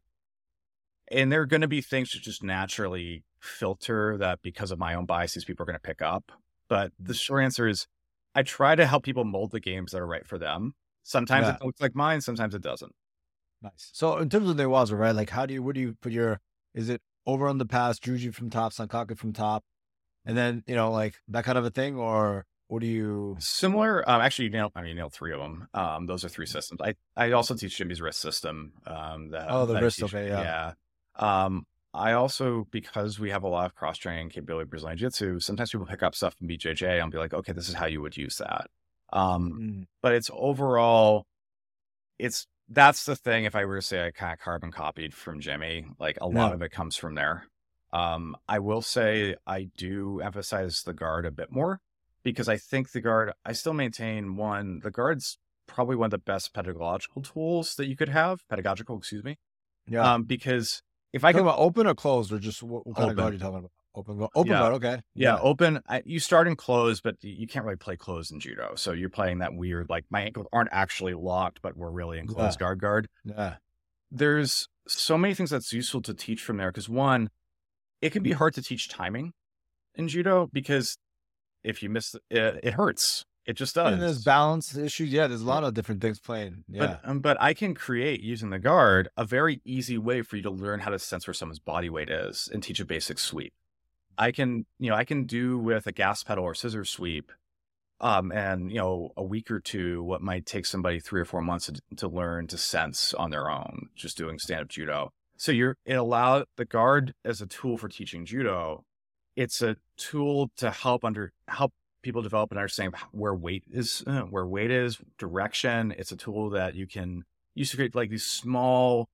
and there are going to be things that just naturally filter that because of my own biases, people are going to pick up. But the short answer is I try to help people mold the games that are right for them. Sometimes Yeah. it looks like mine, sometimes it doesn't. Nice. So in terms of Newaza, right? Like, how do you, where do you put your, is it over on the pass, Juji from top, Sankaka from top, and then, you know, like that kind of a thing? Or what do you? Similar, um, actually, you nailed, I mean, you nailed three of them. Um, those are three systems. I, I also teach Jimmy's wrist system. Um, that, Oh, the that I wrist, teach- okay, yeah. Yeah. Um, I also, because we have a lot of cross training capability of Brazilian Jiu-Jitsu, sometimes people pick up stuff from B J J and be like, okay, this is how you would use that. Um, Mm. but it's overall, it's, that's the thing. If I were to say I kind of carbon copied from Jimmy, like a lot Yeah. of it comes from there. Um, I will say I do emphasize the guard a bit more because I think the guard, I still maintain one, the guard's probably one of the best pedagogical tools that you could have, pedagogical, excuse me. Yeah. Um, because if I Talking could, about open or closed, or just what, what kind of Open. guard are you talking about? Open guard. Open Yeah. guard. Okay. yeah, open, I, you start in close, but y- you can't really play closed in judo. So you're playing that weird, like my ankles aren't actually locked, but we're really in closed Yeah. guard guard. Yeah. There's so many things that's useful to teach from there. Cause one, it can be hard to teach timing in judo because if you miss it, it hurts. It just does. And there's balance issues. Yeah. There's a lot of different things playing. Yeah. But, um, but I can create using the guard a very easy way for you to learn how to sense where someone's body weight is and teach a basic sweep. I can, you know, I can do with a gas pedal or scissor sweep, um, and you know, a week or two, what might take somebody three or four months to, to learn to sense on their own, just doing stand-up judo. So you're, it allowed the guard as a tool for teaching judo. It's a tool to help under, help people develop and understand where weight is, uh, where weight is, direction. It's a tool that you can use to create like these small,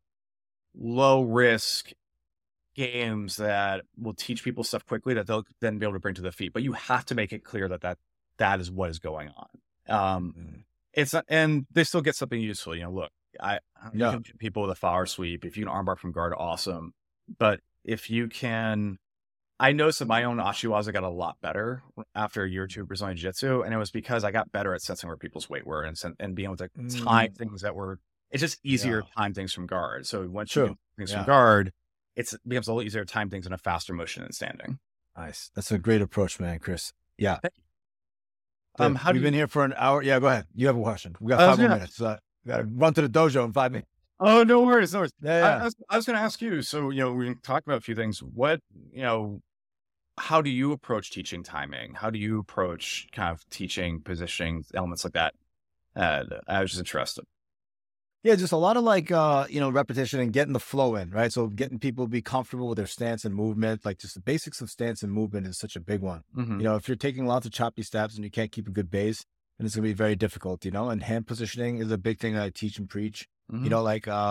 low risk games that will teach people stuff quickly that they'll then be able to bring to the feet. But you have to make it clear that that, that is what is going on. Um, Mm. it's not, and they still get something useful. You know, look, I, you Yeah. can hit people with a flower sweep. If you can armbar from guard, awesome. But if you can, I noticed that my own Ashiwaza got a lot better after a year or two of Brazilian Jiu-Jitsu, and it was because I got better at sensing where people's weight were and sen- and being able to time Mm. things that were. It's just easier Yeah. to time things from guard. So once True. you do things Yeah. from guard, it's, it becomes a little easier to time things in a faster motion than standing. Nice. That's a great approach, man, Chris. Yeah. Um, Good. how do We've you? been here for an hour. Yeah, go ahead. You have a question. We got I was five more gonna- minutes. Uh, we got to run to the dojo in five minutes. Oh, no worries, no worries. Yeah, I, yeah. I was, I was going to ask you. So you know, we talked about a few things. What you know, how do you approach teaching timing? How do you approach kind of teaching positioning elements like that? Uh, I was just interested. Yeah, just a lot of like, uh, you know, repetition and getting the flow in, right? So getting people to be comfortable with their stance and movement, like just the basics of stance and movement is such a big one. Mhm. You know, if you're taking lots of choppy steps and you can't keep a good base, then it's going to be very difficult, you know, and hand positioning is a big thing that I teach and preach. Mhm. You know, like, uh,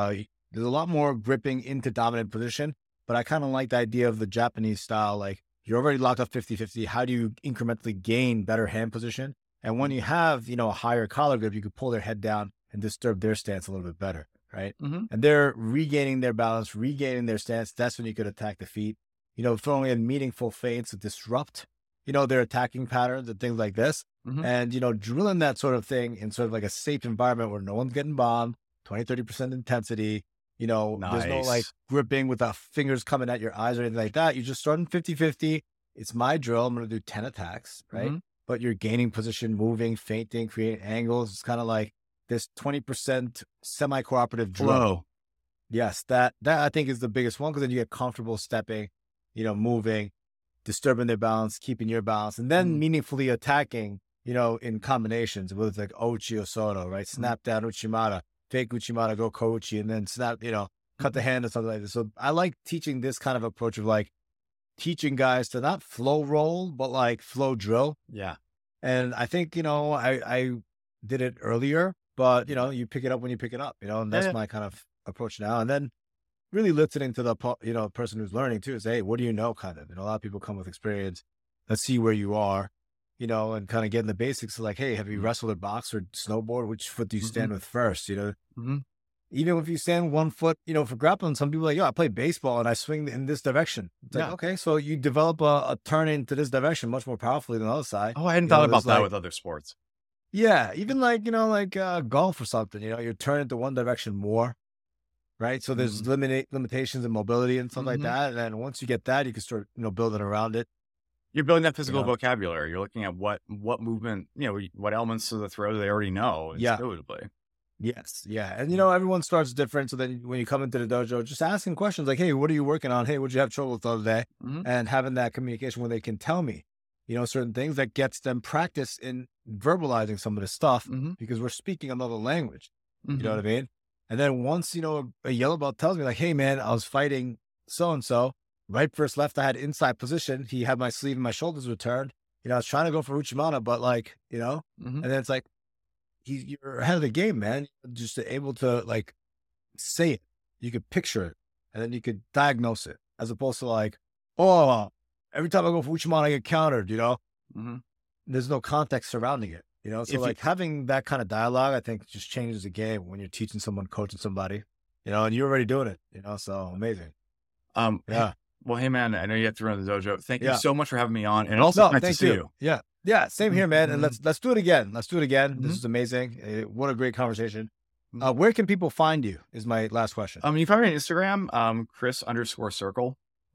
There's a lot more gripping into dominant position, but I kind of like the idea of the Japanese style. Like you're already locked up fifty fifty. How do you incrementally gain better hand position? And when you have, you know, a higher collar grip, you could pull their head down and disturb their stance a little bit better, right? Mm-hmm. And they're regaining their balance, regaining their stance. That's when you could attack the feet, you know, throwing in meaningful feints to disrupt, you know, their attacking patterns and things like this. Mm-hmm. And, you know, drilling that sort of thing in sort of like a safe environment where no one's getting bombed, twenty, thirty percent intensity, you know, Nice. there's no like gripping with the fingers coming at your eyes or anything like that. You just starting fifty fifty. It's my drill. I'm going to do ten attacks, right? Mm-hmm. But you're gaining position, moving, feinting, creating angles. It's kind of like this twenty percent semi-cooperative drill. Flow. Yes, that that I think is the biggest one, because then you get comfortable stepping, you know, moving, disturbing their balance, keeping your balance, and then Mhm. meaningfully attacking, you know, in combinations, whether it's like Ochi or Soto, right? Snap down Uchimata, fake Uchimata, go Kochi, and then snap, you know, cut the hand or something like this. So I like teaching this kind of approach of like teaching guys to not flow roll, but like flow drill. Yeah. And I think, you know, I, I did it earlier, but, you know, you pick it up when you pick it up, you know, and that's Yeah. my kind of approach now. And then really listening to the, po- you know, person who's learning too is, hey, what do you know? Kind of, you know, a lot of people come with experience. Let's see where you are, you know, and kind of getting the basics. Like, hey, have you Mhm. wrestled or boxed or snowboard? Which foot do you stand with first? You know, Mm-hmm. even if you stand one foot, you know, for grappling, some people are like, yo, I play baseball and I swing in this direction. It's like, Yeah. okay, so you develop a, a turn into this direction much more powerfully than the other side. Oh, I hadn't You thought know, about there's that like- with other sports. Yeah, even like, you know, like uh, golf or something, you know, you're turning to one direction more, right? So there's Mhm. limita- limitations in mobility and stuff Mhm. like that. And then once you get that, you can start, you know, building around it. You're building that physical know. vocabulary. You're looking at what what movement, you know, what elements of the throw they already know Yeah. intuitively. Yes. Yeah. And, you know, everyone starts different. So then when you come into the dojo, just asking questions like, hey, what are you working on? Hey, what'd you have trouble with the other day? Mhm. And having that communication where they can tell me, you know, certain things that gets them practice in verbalizing some of this stuff, Mhm. because we're speaking another language. You know Mhm. what I mean? And then once, you know, a yellow belt tells me like, hey man, I was fighting so-and-so, right first left, I had inside position. He had my sleeve and my shoulders were turned. You know, I was trying to go for Uchimata, but like, you know, Mhm. and then it's like, he, you're ahead of the game, man. Just able to like say it. You could picture it and then you could diagnose it, as opposed to like, oh, every time I go for Uchimata, I get countered, you know? Mhm. There's no context surrounding it, you know? So If you- like having that kind of dialogue, I think just changes the game when you're teaching someone, coaching somebody, you know, and you're already doing it, you know? So amazing. Um, hey- Yeah. well, hey man, I know you have to run the dojo. Thank Yeah. you so much for having me on, and also No, nice to thank see you. you. Yeah. Yeah. Same here, man. And Mhm. let's, let's do it again. Let's do it again. This Mhm. is amazing. Uh, what a great conversation. Mhm. Uh, where can people find you is my last question. Um, you find me on Instagram, um, Chris underscore circle.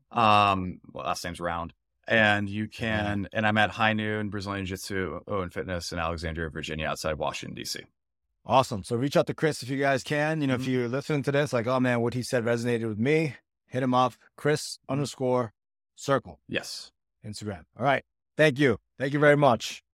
Um, well, last name's Round. And you can, and I'm at High Noon Brazilian Jiu-Jitsu oh, and Fitness in Alexandria, Virginia, outside Washington, D C. Awesome. So reach out to Chris if you guys can. You know, Mhm. if you're listening to this, like, oh man, what he said resonated with me, hit him up, Chris underscore circle, Yes. Instagram. All right. Thank you. Thank you very much.